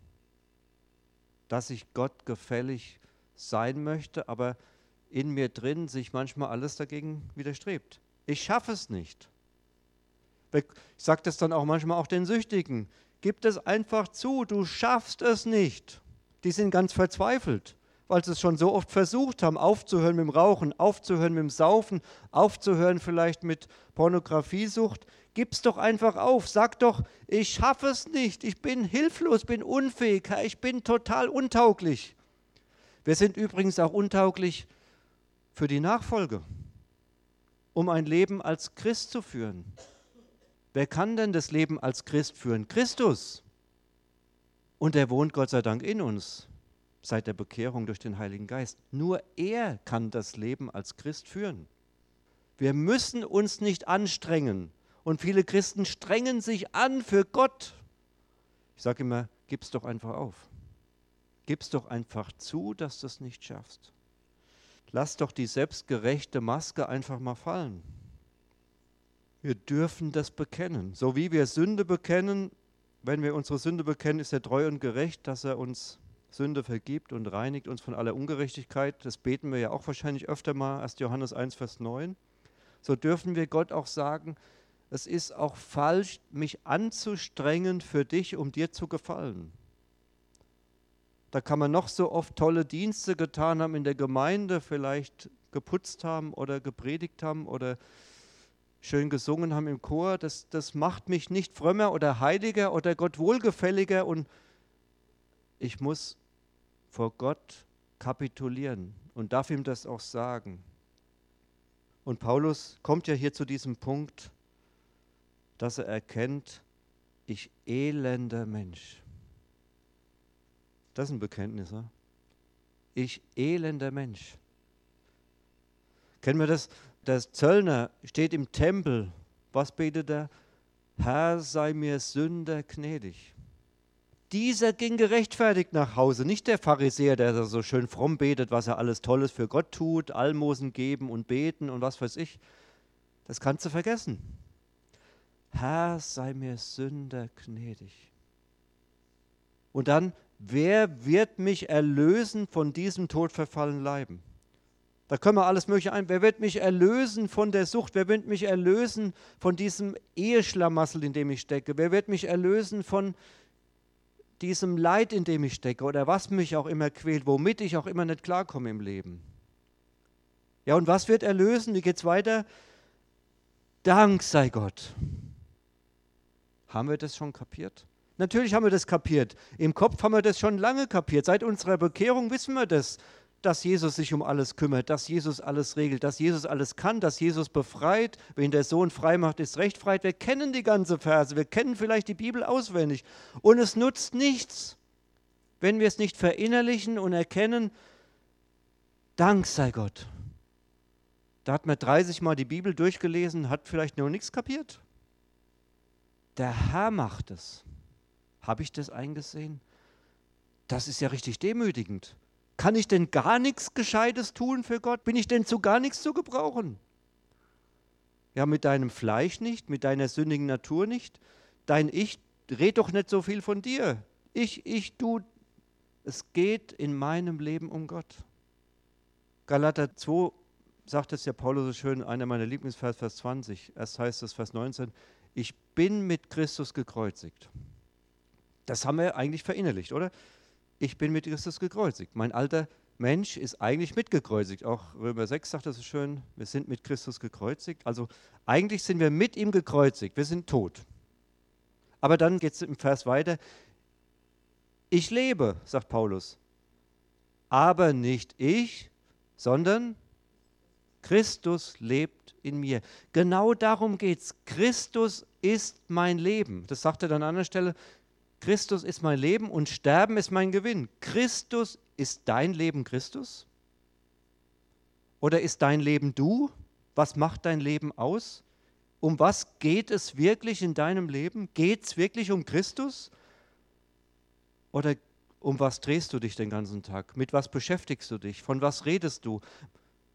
Dass ich Gott gefällig sein möchte, aber in mir drin sich manchmal alles dagegen widerstrebt. Ich schaffe es nicht. Ich sage das dann auch manchmal auch den Süchtigen. Gib es einfach zu, du schaffst es nicht. Die sind ganz verzweifelt, weil sie es schon so oft versucht haben, aufzuhören mit dem Rauchen, aufzuhören mit dem Saufen, aufzuhören vielleicht mit Pornografiesucht. Gib's doch einfach auf, sag doch, ich schaffe es nicht, ich bin hilflos, bin unfähig, ich bin total untauglich. Wir sind übrigens auch untauglich für die Nachfolge, um ein Leben als Christ zu führen. Wer kann denn das Leben als Christ führen? Christus. Und er wohnt Gott sei Dank in uns, seit der Bekehrung durch den Heiligen Geist. Nur er kann das Leben als Christ führen. Wir müssen uns nicht anstrengen. Und viele Christen strengen sich an für Gott. Ich sage immer, gib's doch einfach auf. Gib's doch einfach zu, dass du es nicht schaffst. Lass doch die selbstgerechte Maske einfach mal fallen. Wir dürfen das bekennen. So wie wir Sünde bekennen, wenn wir unsere Sünde bekennen, ist er treu und gerecht, dass er uns Sünde vergibt und reinigt uns von aller Ungerechtigkeit. Das beten wir ja auch wahrscheinlich öfter mal, erster Johannes eins, Vers neun. So dürfen wir Gott auch sagen, es ist auch falsch, mich anzustrengen für dich, um dir zu gefallen. Da kann man noch so oft tolle Dienste getan haben in der Gemeinde, vielleicht geputzt haben oder gepredigt haben oder schön gesungen haben im Chor. Das, das macht mich nicht frömmer oder heiliger oder Gott wohlgefälliger und ich muss vor Gott kapitulieren und darf ihm das auch sagen. Und Paulus kommt ja hier zu diesem Punkt, dass er erkennt, ich elender Mensch. Das ist ein Bekenntnis, ne? Ich elender Mensch. Kennen wir das? Der Zöllner steht im Tempel. Was betet er? Herr, sei mir Sünder gnädig. Dieser ging gerechtfertigt nach Hause, nicht der Pharisäer, der so schön fromm betet, was er alles Tolles für Gott tut, Almosen geben und beten und was weiß ich. Das kannst du vergessen. Herr, sei mir Sünder gnädig. Und dann, wer wird mich erlösen von diesem todverfallenen Leiben? Da können wir alles Mögliche ein. Wer wird mich erlösen von der Sucht? Wer wird mich erlösen von diesem Eheschlamassel, in dem ich stecke? Wer wird mich erlösen von diesem Leid, in dem ich stecke? Oder was mich auch immer quält, womit ich auch immer nicht klarkomme im Leben? Ja, und was wird erlösen? Wie geht es weiter? Dank sei Gott. Haben wir das schon kapiert? Natürlich haben wir das kapiert. Im Kopf haben wir das schon lange kapiert. Seit unserer Bekehrung wissen wir das, dass Jesus sich um alles kümmert, dass Jesus alles regelt, dass Jesus alles kann, dass Jesus befreit. Wen der Sohn frei macht, ist recht frei. Wir kennen die ganze Verse, wir kennen vielleicht die Bibel auswendig. Und es nutzt nichts, wenn wir es nicht verinnerlichen und erkennen, Dank sei Gott. Da hat man dreißig Mal die Bibel durchgelesen, hat vielleicht noch nichts kapiert. Der Herr macht es. Habe ich das eingesehen? Das ist ja richtig demütigend. Kann ich denn gar nichts Gescheites tun für Gott? Bin ich denn zu gar nichts zu gebrauchen? Ja, mit deinem Fleisch nicht, mit deiner sündigen Natur nicht. Dein Ich, red doch nicht so viel von dir. Ich, ich, du. Es geht in meinem Leben um Gott. Galater zwei sagt es ja Paulus so schön, einer meiner Lieblingsvers, Vers zwanzig. Erst heißt es Vers neunzehn, ich bin mit Christus gekreuzigt. Das haben wir eigentlich verinnerlicht, oder? Ich bin mit Christus gekreuzigt. Mein alter Mensch ist eigentlich mitgekreuzigt. Auch Römer sechs sagt das so schön, wir sind mit Christus gekreuzigt. Also eigentlich sind wir mit ihm gekreuzigt, wir sind tot. Aber dann geht es im Vers weiter. Ich lebe, sagt Paulus, aber nicht ich, sondern Christus lebt in mir. Genau darum geht es. Christus ist mein Leben. Das sagt er dann an anderer Stelle. Christus ist mein Leben und Sterben ist mein Gewinn. Christus, ist dein Leben Christus? Oder ist dein Leben du? Was macht dein Leben aus? Um was geht es wirklich in deinem Leben? Geht es wirklich um Christus? Oder um was drehst du dich den ganzen Tag? Mit was beschäftigst du dich? Von was redest du?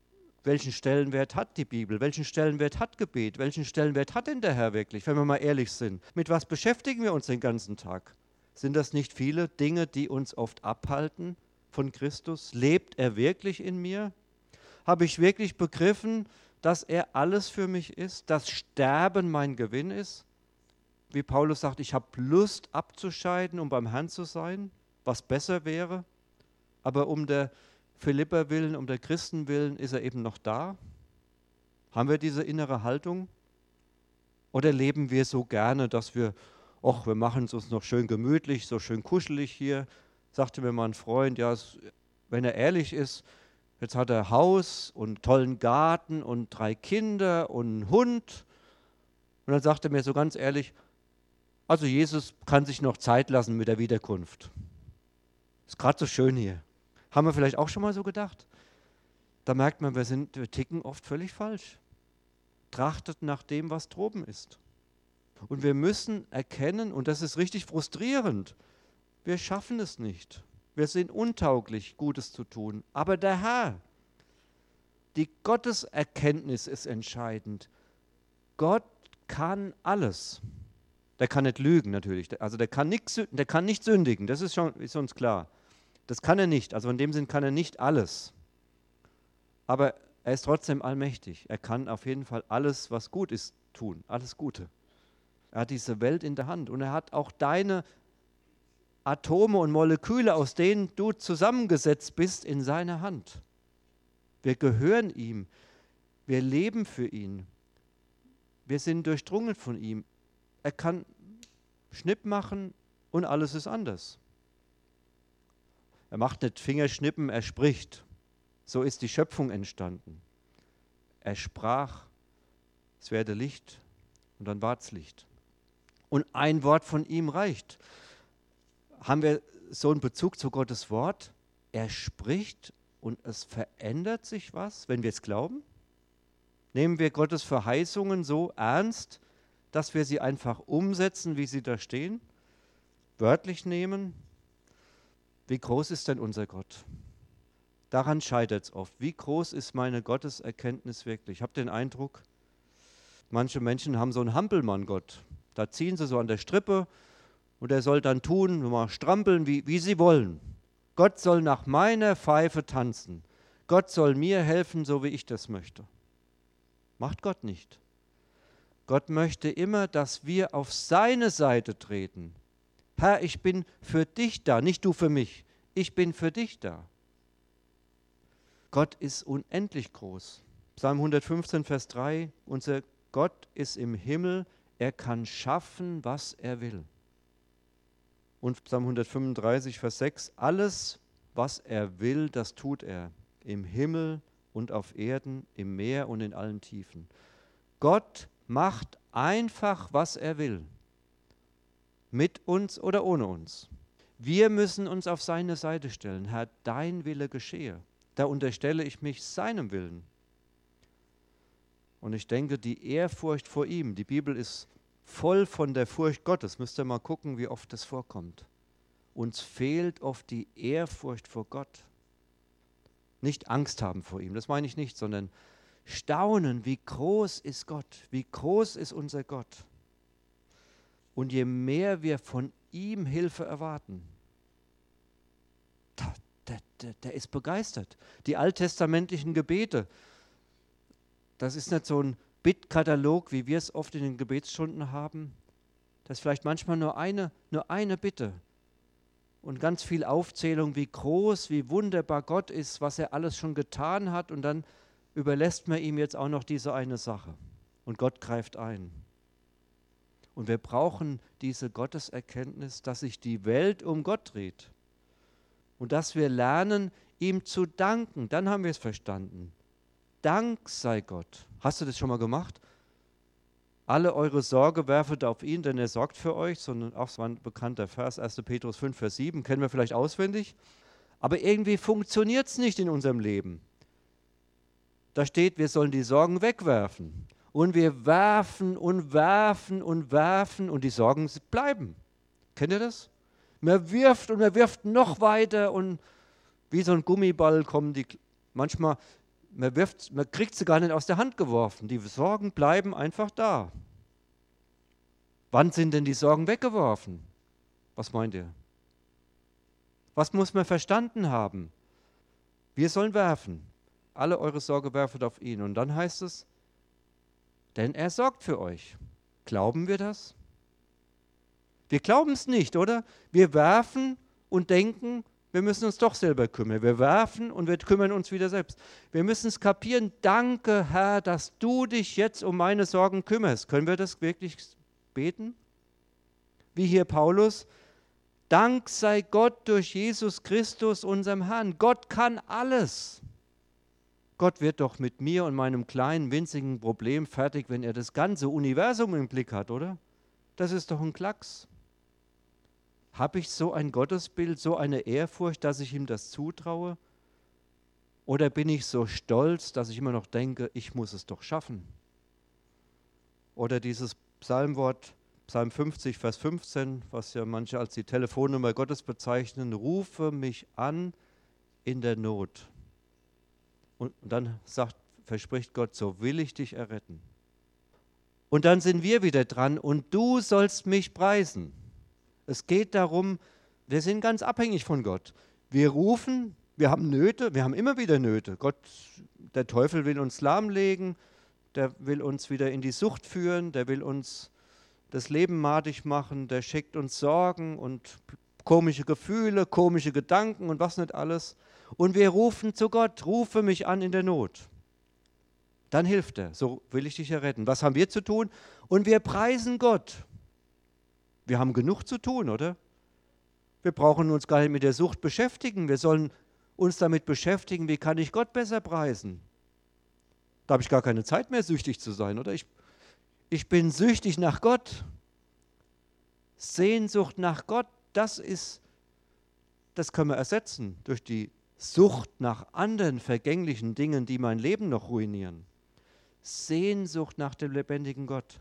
welchen Stellenwert hat die Bibel? Welchen Stellenwert hat Gebet? Welchen Stellenwert hat denn der Herr wirklich, wenn wir mal ehrlich sind? Mit was beschäftigen wir uns den ganzen Tag? Sind das nicht viele Dinge, die uns oft abhalten von Christus? Lebt er wirklich in mir? Habe ich wirklich begriffen, dass er alles für mich ist, dass Sterben mein Gewinn ist? Wie Paulus sagt, ich habe Lust abzuscheiden, um beim Herrn zu sein, was besser wäre. Aber um der Philipper willen, um der Christen willen ist er eben noch da. Haben wir diese innere Haltung? Oder leben wir so gerne, dass wir, ach, wir machen es uns noch schön gemütlich, so schön kuschelig hier. Sagte mir mal ein Freund, ja, es, wenn er ehrlich ist, jetzt hat er Haus und einen tollen Garten und drei Kinder und einen Hund. Und dann sagte er mir so ganz ehrlich, also Jesus kann sich noch Zeit lassen mit der Wiederkunft. Ist gerade so schön hier. Haben wir vielleicht auch schon mal so gedacht? Da merkt man, wir, sind, wir ticken oft völlig falsch. Trachtet nach dem, was droben ist. Und wir müssen erkennen, und das ist richtig frustrierend, wir schaffen es nicht. Wir sind untauglich, Gutes zu tun. Aber der Herr, die Gotteserkenntnis ist entscheidend. Gott kann alles. Der kann nicht lügen natürlich. Also der kann nicht, der kann nicht sündigen, das ist, schon, ist uns klar. Das kann er nicht. Also in dem Sinn kann er nicht alles. Aber er ist trotzdem allmächtig. Er kann auf jeden Fall alles, was gut ist, tun. Alles Gute. Er hat diese Welt in der Hand. Und er hat auch deine Atome und Moleküle, aus denen du zusammengesetzt bist, in seiner Hand. Wir gehören ihm. Wir leben für ihn. Wir sind durchdrungen von ihm. Er kann Schnipp machen und alles ist anders. Er macht nicht Fingerschnippen, er spricht. So ist die Schöpfung entstanden. Er sprach, es werde Licht und dann war es Licht. Und ein Wort von ihm reicht. Haben wir so einen Bezug zu Gottes Wort? Er spricht und es verändert sich was, wenn wir es glauben? Nehmen wir Gottes Verheißungen so ernst, dass wir sie einfach umsetzen, wie sie da stehen? Wörtlich nehmen? Wie groß ist denn unser Gott? Daran scheitert es oft. Wie groß ist meine Gotteserkenntnis wirklich? Ich habe den Eindruck, manche Menschen haben so einen Hampelmann-Gott. Da ziehen sie so an der Strippe und er soll dann tun, mal strampeln, wie, wie sie wollen. Gott soll nach meiner Pfeife tanzen. Gott soll mir helfen, so wie ich das möchte. Macht Gott nicht. Gott möchte immer, dass wir auf seine Seite treten. Herr, ich bin für dich da, nicht du für mich. Ich bin für dich da. Gott ist unendlich groß. Psalm hundertfünfzehn, Vers drei, unser Gott ist im Himmel, er kann schaffen, was er will. Und Psalm hundertfünfunddreißig, Vers sechs, alles, was er will, das tut er, im Himmel und auf Erden, im Meer und in allen Tiefen. Gott macht einfach, was er will. Mit uns oder ohne uns. Wir müssen uns auf seine Seite stellen. Herr, dein Wille geschehe. Da unterstelle ich mich seinem Willen. Und ich denke, die Ehrfurcht vor ihm, die Bibel ist voll von der Furcht Gottes. Müsst ihr mal gucken, wie oft das vorkommt. Uns fehlt oft die Ehrfurcht vor Gott. Nicht Angst haben vor ihm, das meine ich nicht, sondern staunen, wie groß ist Gott, wie groß ist unser Gott. Und je mehr wir von ihm Hilfe erwarten, der, der, der, der ist begeistert. Die alttestamentlichen Gebete, das ist nicht so ein Bittkatalog, wie wir es oft in den Gebetsstunden haben. Das ist vielleicht manchmal nur eine, nur eine Bitte und ganz viel Aufzählung, wie groß, wie wunderbar Gott ist, was er alles schon getan hat, und dann überlässt man ihm jetzt auch noch diese eine Sache und Gott greift ein. Und wir brauchen diese Gotteserkenntnis, dass sich die Welt um Gott dreht und dass wir lernen, ihm zu danken. Dann haben wir es verstanden. Dank sei Gott. Hast du das schon mal gemacht? Alle eure Sorge werfet auf ihn, denn er sorgt für euch. Sondern auch so ein bekannter Vers, erster Petrus fünf, Vers sieben, kennen wir vielleicht auswendig. Aber irgendwie funktioniert es nicht in unserem Leben. Da steht, wir sollen die Sorgen wegwerfen. Und wir werfen und werfen und werfen und die Sorgen bleiben. Kennt ihr das? Man wirft und man wirft noch weiter und wie so ein Gummiball kommen die. Manchmal man, wirft, man kriegt sie gar nicht aus der Hand geworfen. Die Sorgen bleiben einfach da. Wann sind denn die Sorgen weggeworfen? Was meint ihr? Was muss man verstanden haben? Wir sollen werfen. Alle eure Sorge werfet auf ihn. Und dann heißt es, denn er sorgt für euch. Glauben wir das? Wir glauben es nicht, oder? Wir werfen und denken, wir müssen uns doch selber kümmern. Wir werfen und wir kümmern uns wieder selbst. Wir müssen es kapieren. Danke, Herr, dass du dich jetzt um meine Sorgen kümmerst. Können wir das wirklich beten? Wie hier Paulus, Dank sei Gott durch Jesus Christus, unserem Herrn. Gott kann alles. Gott wird doch mit mir und meinem kleinen, winzigen Problem fertig, wenn er das ganze Universum im Blick hat, oder? Das ist doch ein Klacks. Habe ich so ein Gottesbild, so eine Ehrfurcht, dass ich ihm das zutraue? Oder bin ich so stolz, dass ich immer noch denke, ich muss es doch schaffen? Oder dieses Psalmwort, Psalm fünfzig, Vers fünfzehn, was ja manche als die Telefonnummer Gottes bezeichnen, rufe mich an in der Not. Und dann sagt, verspricht Gott, so will ich dich erretten. Und dann sind wir wieder dran und du sollst mich preisen. Es geht darum, wir sind ganz abhängig von Gott. Wir rufen, wir haben Nöte, wir haben immer wieder Nöte. Gott, der Teufel will uns lahmlegen, der will uns wieder in die Sucht führen, der will uns das Leben madig machen, der schickt uns Sorgen und komische Gefühle, komische Gedanken und was nicht alles. Und wir rufen zu Gott, rufe mich an in der Not. Dann hilft er, so will ich dich erretten. Was haben wir zu tun? Und wir preisen Gott. Wir haben genug zu tun, oder? Wir brauchen uns gar nicht mit der Sucht beschäftigen. Wir sollen uns damit beschäftigen, wie kann ich Gott besser preisen. Da habe ich gar keine Zeit mehr, süchtig zu sein, oder? Ich, ich bin süchtig nach Gott. Sehnsucht nach Gott, das ist, das können wir ersetzen durch die Sucht nach anderen vergänglichen Dingen, die mein Leben noch ruinieren. Sehnsucht nach dem lebendigen Gott.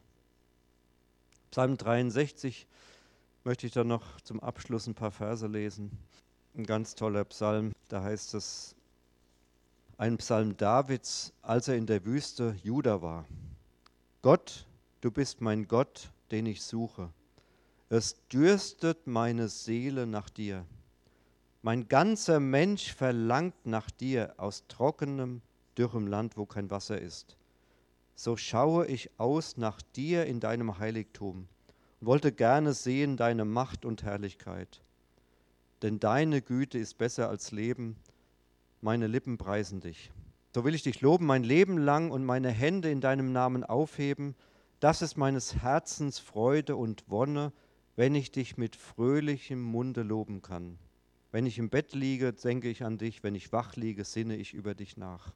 Psalm dreiundsechzig möchte ich dann noch zum Abschluss ein paar Verse lesen. Ein ganz toller Psalm, da heißt es, ein Psalm Davids, als er in der Wüste Juda war. Gott, du bist mein Gott, den ich suche. Es dürstet meine Seele nach dir. Mein ganzer Mensch verlangt nach dir aus trockenem, dürrem Land, wo kein Wasser ist. So schaue ich aus nach dir in deinem Heiligtum und wollte gerne sehen deine Macht und Herrlichkeit. Denn deine Güte ist besser als Leben, meine Lippen preisen dich. So will ich dich loben mein Leben lang und meine Hände in deinem Namen aufheben. Das ist meines Herzens Freude und Wonne, wenn ich dich mit fröhlichem Munde loben kann. Wenn ich im Bett liege, denke ich an dich, wenn ich wach liege, sinne ich über dich nach.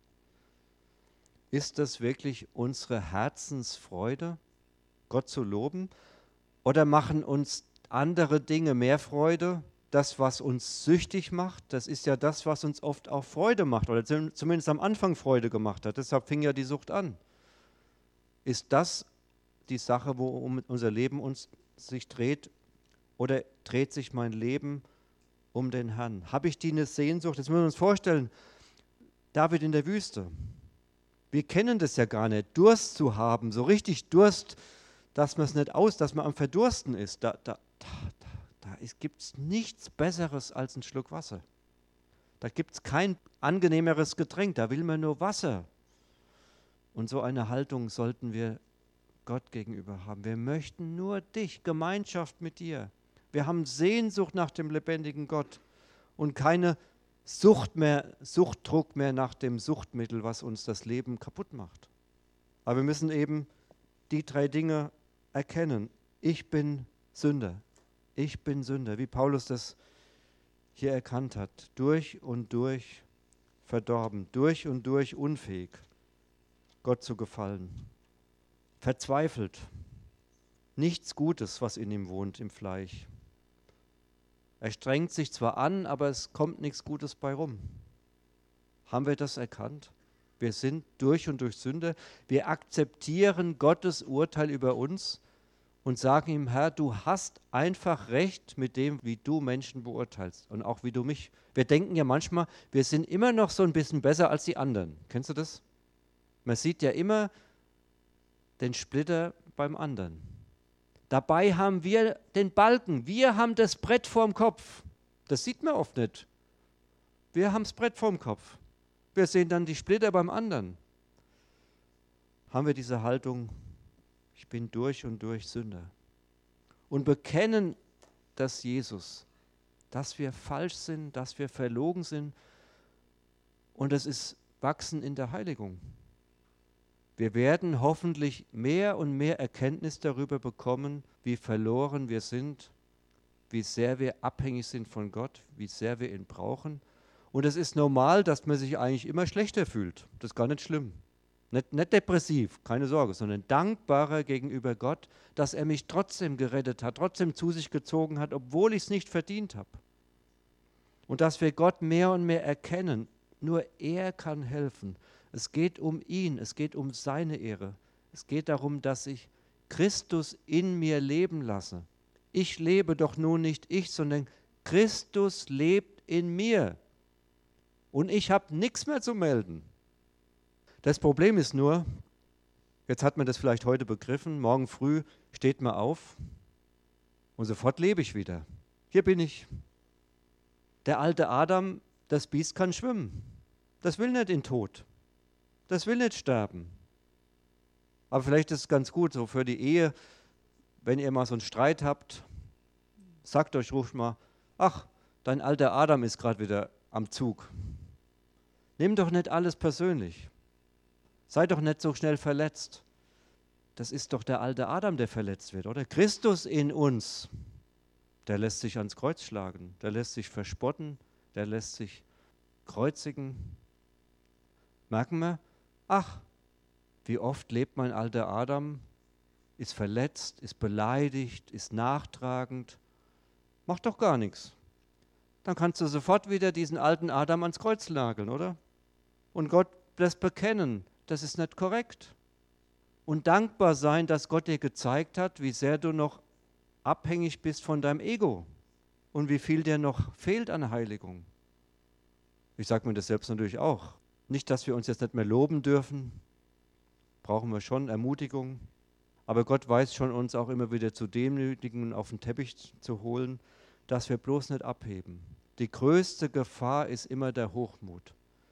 Ist das wirklich unsere Herzensfreude, Gott zu loben? Oder machen uns andere Dinge mehr Freude? Das, was uns süchtig macht, das ist ja das, was uns oft auch Freude macht oder zumindest am Anfang Freude gemacht hat. Deshalb fing ja die Sucht an. Ist das die Sache, worum unser Leben uns sich dreht? Oder dreht sich mein Leben um den Herrn? Habe ich die eine Sehnsucht? Das müssen wir uns vorstellen. David in der Wüste. Wir kennen das ja gar nicht, Durst zu haben, so richtig Durst, dass man es nicht aus, dass man am Verdursten ist. Da, da, da, da gibt es nichts Besseres als ein Schluck Wasser. Da gibt es kein angenehmeres Getränk, da will man nur Wasser. Und so eine Haltung sollten wir Gott gegenüber haben. Wir möchten nur dich, Gemeinschaft mit dir. Wir haben Sehnsucht nach dem lebendigen Gott und keine Sucht mehr, Suchtdruck mehr nach dem Suchtmittel, was uns das Leben kaputt macht. Aber wir müssen eben die drei Dinge erkennen. Ich bin Sünder. Ich bin Sünder, wie Paulus das hier erkannt hat. Durch und durch verdorben, durch und durch unfähig, Gott zu gefallen. Verzweifelt. Nichts Gutes, was in ihm wohnt, im Fleisch. Er strengt sich zwar an, aber es kommt nichts Gutes bei rum. Haben wir das erkannt? Wir sind durch und durch Sünder. Wir akzeptieren Gottes Urteil über uns und sagen ihm, Herr, du hast einfach recht mit dem, wie du Menschen beurteilst und auch wie du mich. Wir denken ja manchmal, wir sind immer noch so ein bisschen besser als die anderen. Kennst du das? Man sieht ja immer den Splitter beim anderen. Dabei haben wir den Balken, wir haben das Brett vorm Kopf. Das sieht man oft nicht. Wir haben das Brett vorm Kopf. Wir sehen dann die Splitter beim anderen. Haben wir diese Haltung, ich bin durch und durch Sünder. Und bekennen das Jesus, dass wir falsch sind, dass wir verlogen sind. Und das ist Wachsen in der Heiligung. Wir werden hoffentlich mehr und mehr Erkenntnis darüber bekommen, wie verloren wir sind, wie sehr wir abhängig sind von Gott, wie sehr wir ihn brauchen. Und es ist normal, dass man sich eigentlich immer schlechter fühlt. Das ist gar nicht schlimm. Nicht, nicht depressiv, keine Sorge, sondern dankbarer gegenüber Gott, dass er mich trotzdem gerettet hat, trotzdem zu sich gezogen hat, obwohl ich es nicht verdient habe. Und dass wir Gott mehr und mehr erkennen, nur er kann helfen. Es geht um ihn, es geht um seine Ehre. Es geht darum, dass ich Christus in mir leben lasse. Ich lebe doch nun nicht ich, sondern Christus lebt in mir. Und ich habe nichts mehr zu melden. Das Problem ist nur, jetzt hat man das vielleicht heute begriffen, morgen früh steht man auf und sofort lebe ich wieder. Hier bin ich. Der alte Adam, das Biest kann schwimmen. Das will nicht in den Tod. Das will nicht sterben. Aber vielleicht ist es ganz gut, so für die Ehe, wenn ihr mal so einen Streit habt, sagt euch ruhig mal, ach, dein alter Adam ist gerade wieder am Zug. Nimm doch nicht alles persönlich. Sei doch nicht so schnell verletzt. Das ist doch der alte Adam, der verletzt wird, oder? Christus in uns, der lässt sich ans Kreuz schlagen, der lässt sich verspotten, der lässt sich kreuzigen. Merken wir, ach, wie oft lebt mein alter Adam, ist verletzt, ist beleidigt, ist nachtragend, macht doch gar nichts. Dann kannst du sofort wieder diesen alten Adam ans Kreuz nageln, oder? Und Gott lässt bekennen, das ist nicht korrekt. Und dankbar sein, dass Gott dir gezeigt hat, wie sehr du noch abhängig bist von deinem Ego und wie viel dir noch fehlt an Heiligung. Ich sage mir das selbst natürlich auch. Nicht, dass wir uns jetzt nicht mehr loben dürfen, brauchen wir schon Ermutigung. Aber Gott weiß schon, uns auch immer wieder zu demütigen und auf den Teppich zu holen, dass wir bloß nicht abheben. Die größte Gefahr ist immer der Hochmut.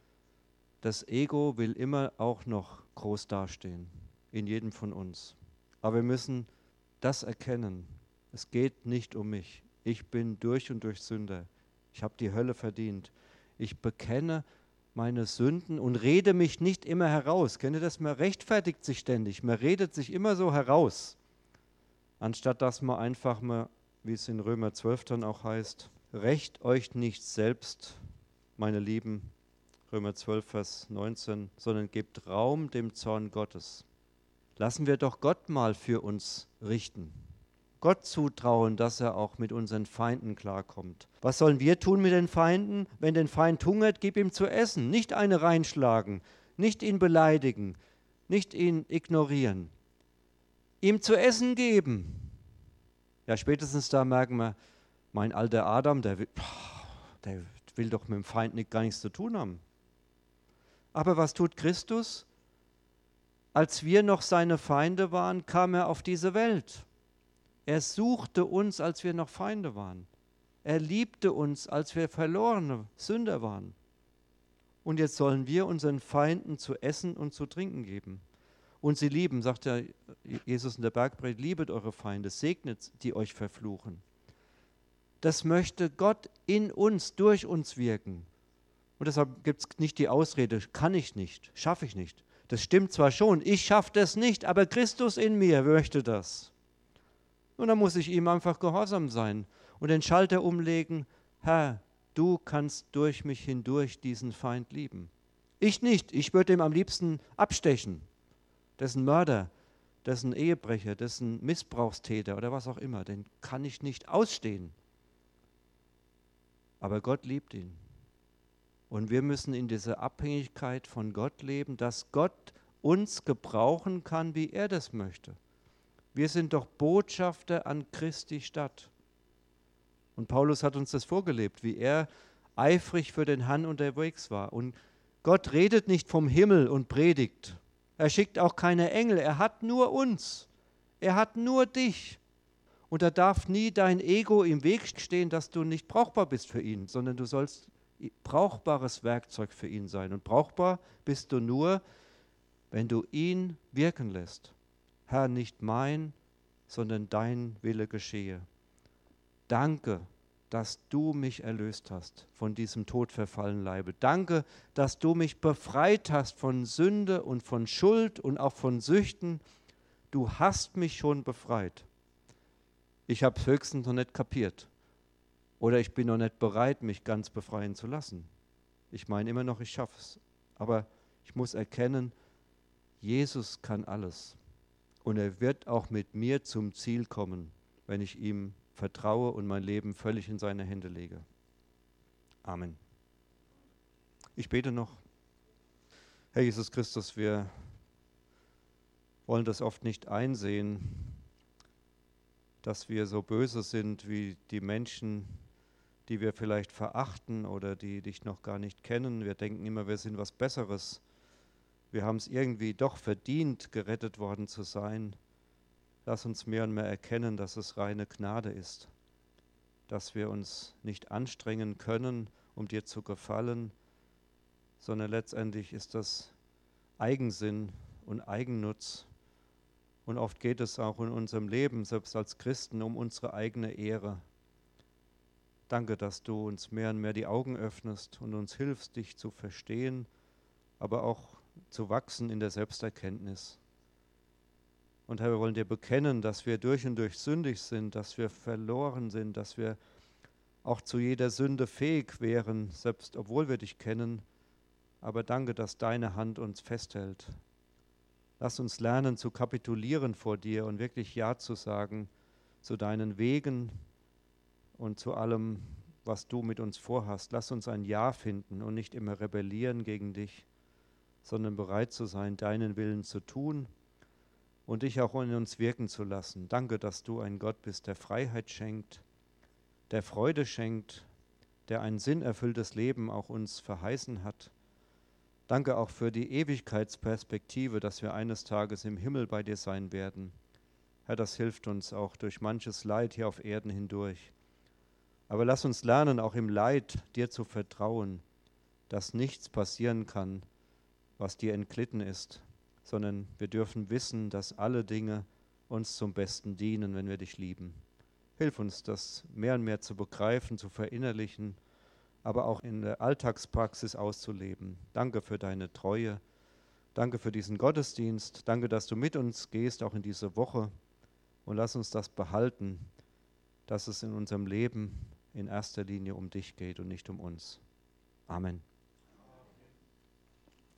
Das Ego will immer auch noch groß dastehen, in jedem von uns. Aber wir müssen das erkennen. Es geht nicht um mich. Ich bin durch und durch Sünder. Ich habe die Hölle verdient. Ich bekenne meine Sünden und rede mich nicht immer heraus. Kennt ihr das? Man rechtfertigt sich ständig. Man redet sich immer so heraus. Anstatt dass man einfach mal, wie es in Römer zwölf dann auch heißt, rächt euch nicht selbst, meine Lieben, Römer zwölf, Vers neunzehn, sondern gebt Raum dem Zorn Gottes. Lassen wir doch Gott mal für uns richten. Gott zutrauen, dass er auch mit unseren Feinden klarkommt. Was sollen wir tun mit den Feinden? Wenn den Feind hungert, gib ihm zu essen. Nicht eine reinschlagen, nicht ihn beleidigen, nicht ihn ignorieren. Ihm zu essen geben. Ja, spätestens da merken wir, mein alter Adam, der will, der will doch mit dem Feind nicht, gar nichts zu tun haben. Aber was tut Christus? Als wir noch seine Feinde waren, kam er auf diese Welt. Er suchte uns, als wir noch Feinde waren. Er liebte uns, als wir verlorene Sünder waren. Und jetzt sollen wir unseren Feinden zu essen und zu trinken geben. Und sie lieben, sagt ja Jesus in der Bergpredigt, liebet eure Feinde, segnet, die euch verfluchen. Das möchte Gott in uns, durch uns wirken. Und deshalb gibt es nicht die Ausrede, kann ich nicht, schaffe ich nicht. Das stimmt zwar schon, ich schaffe das nicht, aber Christus in mir möchte das. Und dann muss ich ihm einfach gehorsam sein und den Schalter umlegen, Herr, du kannst durch mich hindurch diesen Feind lieben. Ich nicht, ich würde ihm am liebsten abstechen. Das ist ein Mörder, das ist ein Ehebrecher, das ist ein Missbrauchstäter oder was auch immer, den kann ich nicht ausstehen. Aber Gott liebt ihn. Und wir müssen in dieser Abhängigkeit von Gott leben, dass Gott uns gebrauchen kann, wie er das möchte. Wir sind doch Botschafter an Christi Stadt. Und Paulus hat uns das vorgelebt, wie er eifrig für den Herrn unterwegs war. Und Gott redet nicht vom Himmel und predigt. Er schickt auch keine Engel, er hat nur uns. Er hat nur dich. Und da darf nie dein Ego im Weg stehen, dass du nicht brauchbar bist für ihn, sondern du sollst brauchbares Werkzeug für ihn sein. Und brauchbar bist du nur, wenn du ihn wirken lässt. Herr, nicht mein, sondern dein Wille geschehe. Danke, dass du mich erlöst hast von diesem todverfallenen Leibe. Danke, dass du mich befreit hast von Sünde und von Schuld und auch von Süchten. Du hast mich schon befreit. Ich habe es höchstens noch nicht kapiert. Oder ich bin noch nicht bereit, mich ganz befreien zu lassen. Ich meine immer noch, ich schaffe es. Aber ich muss erkennen, Jesus kann alles. Und er wird auch mit mir zum Ziel kommen, wenn ich ihm vertraue und mein Leben völlig in seine Hände lege. Amen. Ich bete noch. Herr Jesus Christus, wir wollen das oft nicht einsehen, dass wir so böse sind wie die Menschen, die wir vielleicht verachten oder die dich noch gar nicht kennen. Wir denken immer, wir sind was Besseres. Wir haben es irgendwie doch verdient, gerettet worden zu sein. Lass uns mehr und mehr erkennen, dass es reine Gnade ist, dass wir uns nicht anstrengen können, um dir zu gefallen, sondern letztendlich ist das Eigensinn und Eigennutz. Und oft geht es auch in unserem Leben, selbst als Christen, um unsere eigene Ehre. Danke, dass du uns mehr und mehr die Augen öffnest und uns hilfst, dich zu verstehen, aber auch zu wachsen in der Selbsterkenntnis. Und Herr, wir wollen dir bekennen, dass wir durch und durch sündig sind, dass wir verloren sind, dass wir auch zu jeder Sünde fähig wären, selbst obwohl wir dich kennen. Aber danke, dass deine Hand uns festhält. Lass uns lernen zu kapitulieren vor dir und wirklich Ja zu sagen zu deinen Wegen und zu allem, was du mit uns vorhast. Lass uns ein Ja finden und nicht immer rebellieren gegen dich, sondern bereit zu sein, deinen Willen zu tun und dich auch in uns wirken zu lassen. Danke, dass du ein Gott bist, der Freiheit schenkt, der Freude schenkt, der ein sinnerfülltes Leben auch uns verheißen hat. Danke auch für die Ewigkeitsperspektive, dass wir eines Tages im Himmel bei dir sein werden. Herr, das hilft uns auch durch manches Leid hier auf Erden hindurch. Aber lass uns lernen, auch im Leid dir zu vertrauen, dass nichts passieren kann, was dir entglitten ist, sondern wir dürfen wissen, dass alle Dinge uns zum Besten dienen, wenn wir dich lieben. Hilf uns, das mehr und mehr zu begreifen, zu verinnerlichen, aber auch in der Alltagspraxis auszuleben. Danke für deine Treue. Danke für diesen Gottesdienst. Danke, dass du mit uns gehst, auch in diese Woche. Und lass uns das behalten, dass es in unserem Leben in erster Linie um dich geht und nicht um uns. Amen.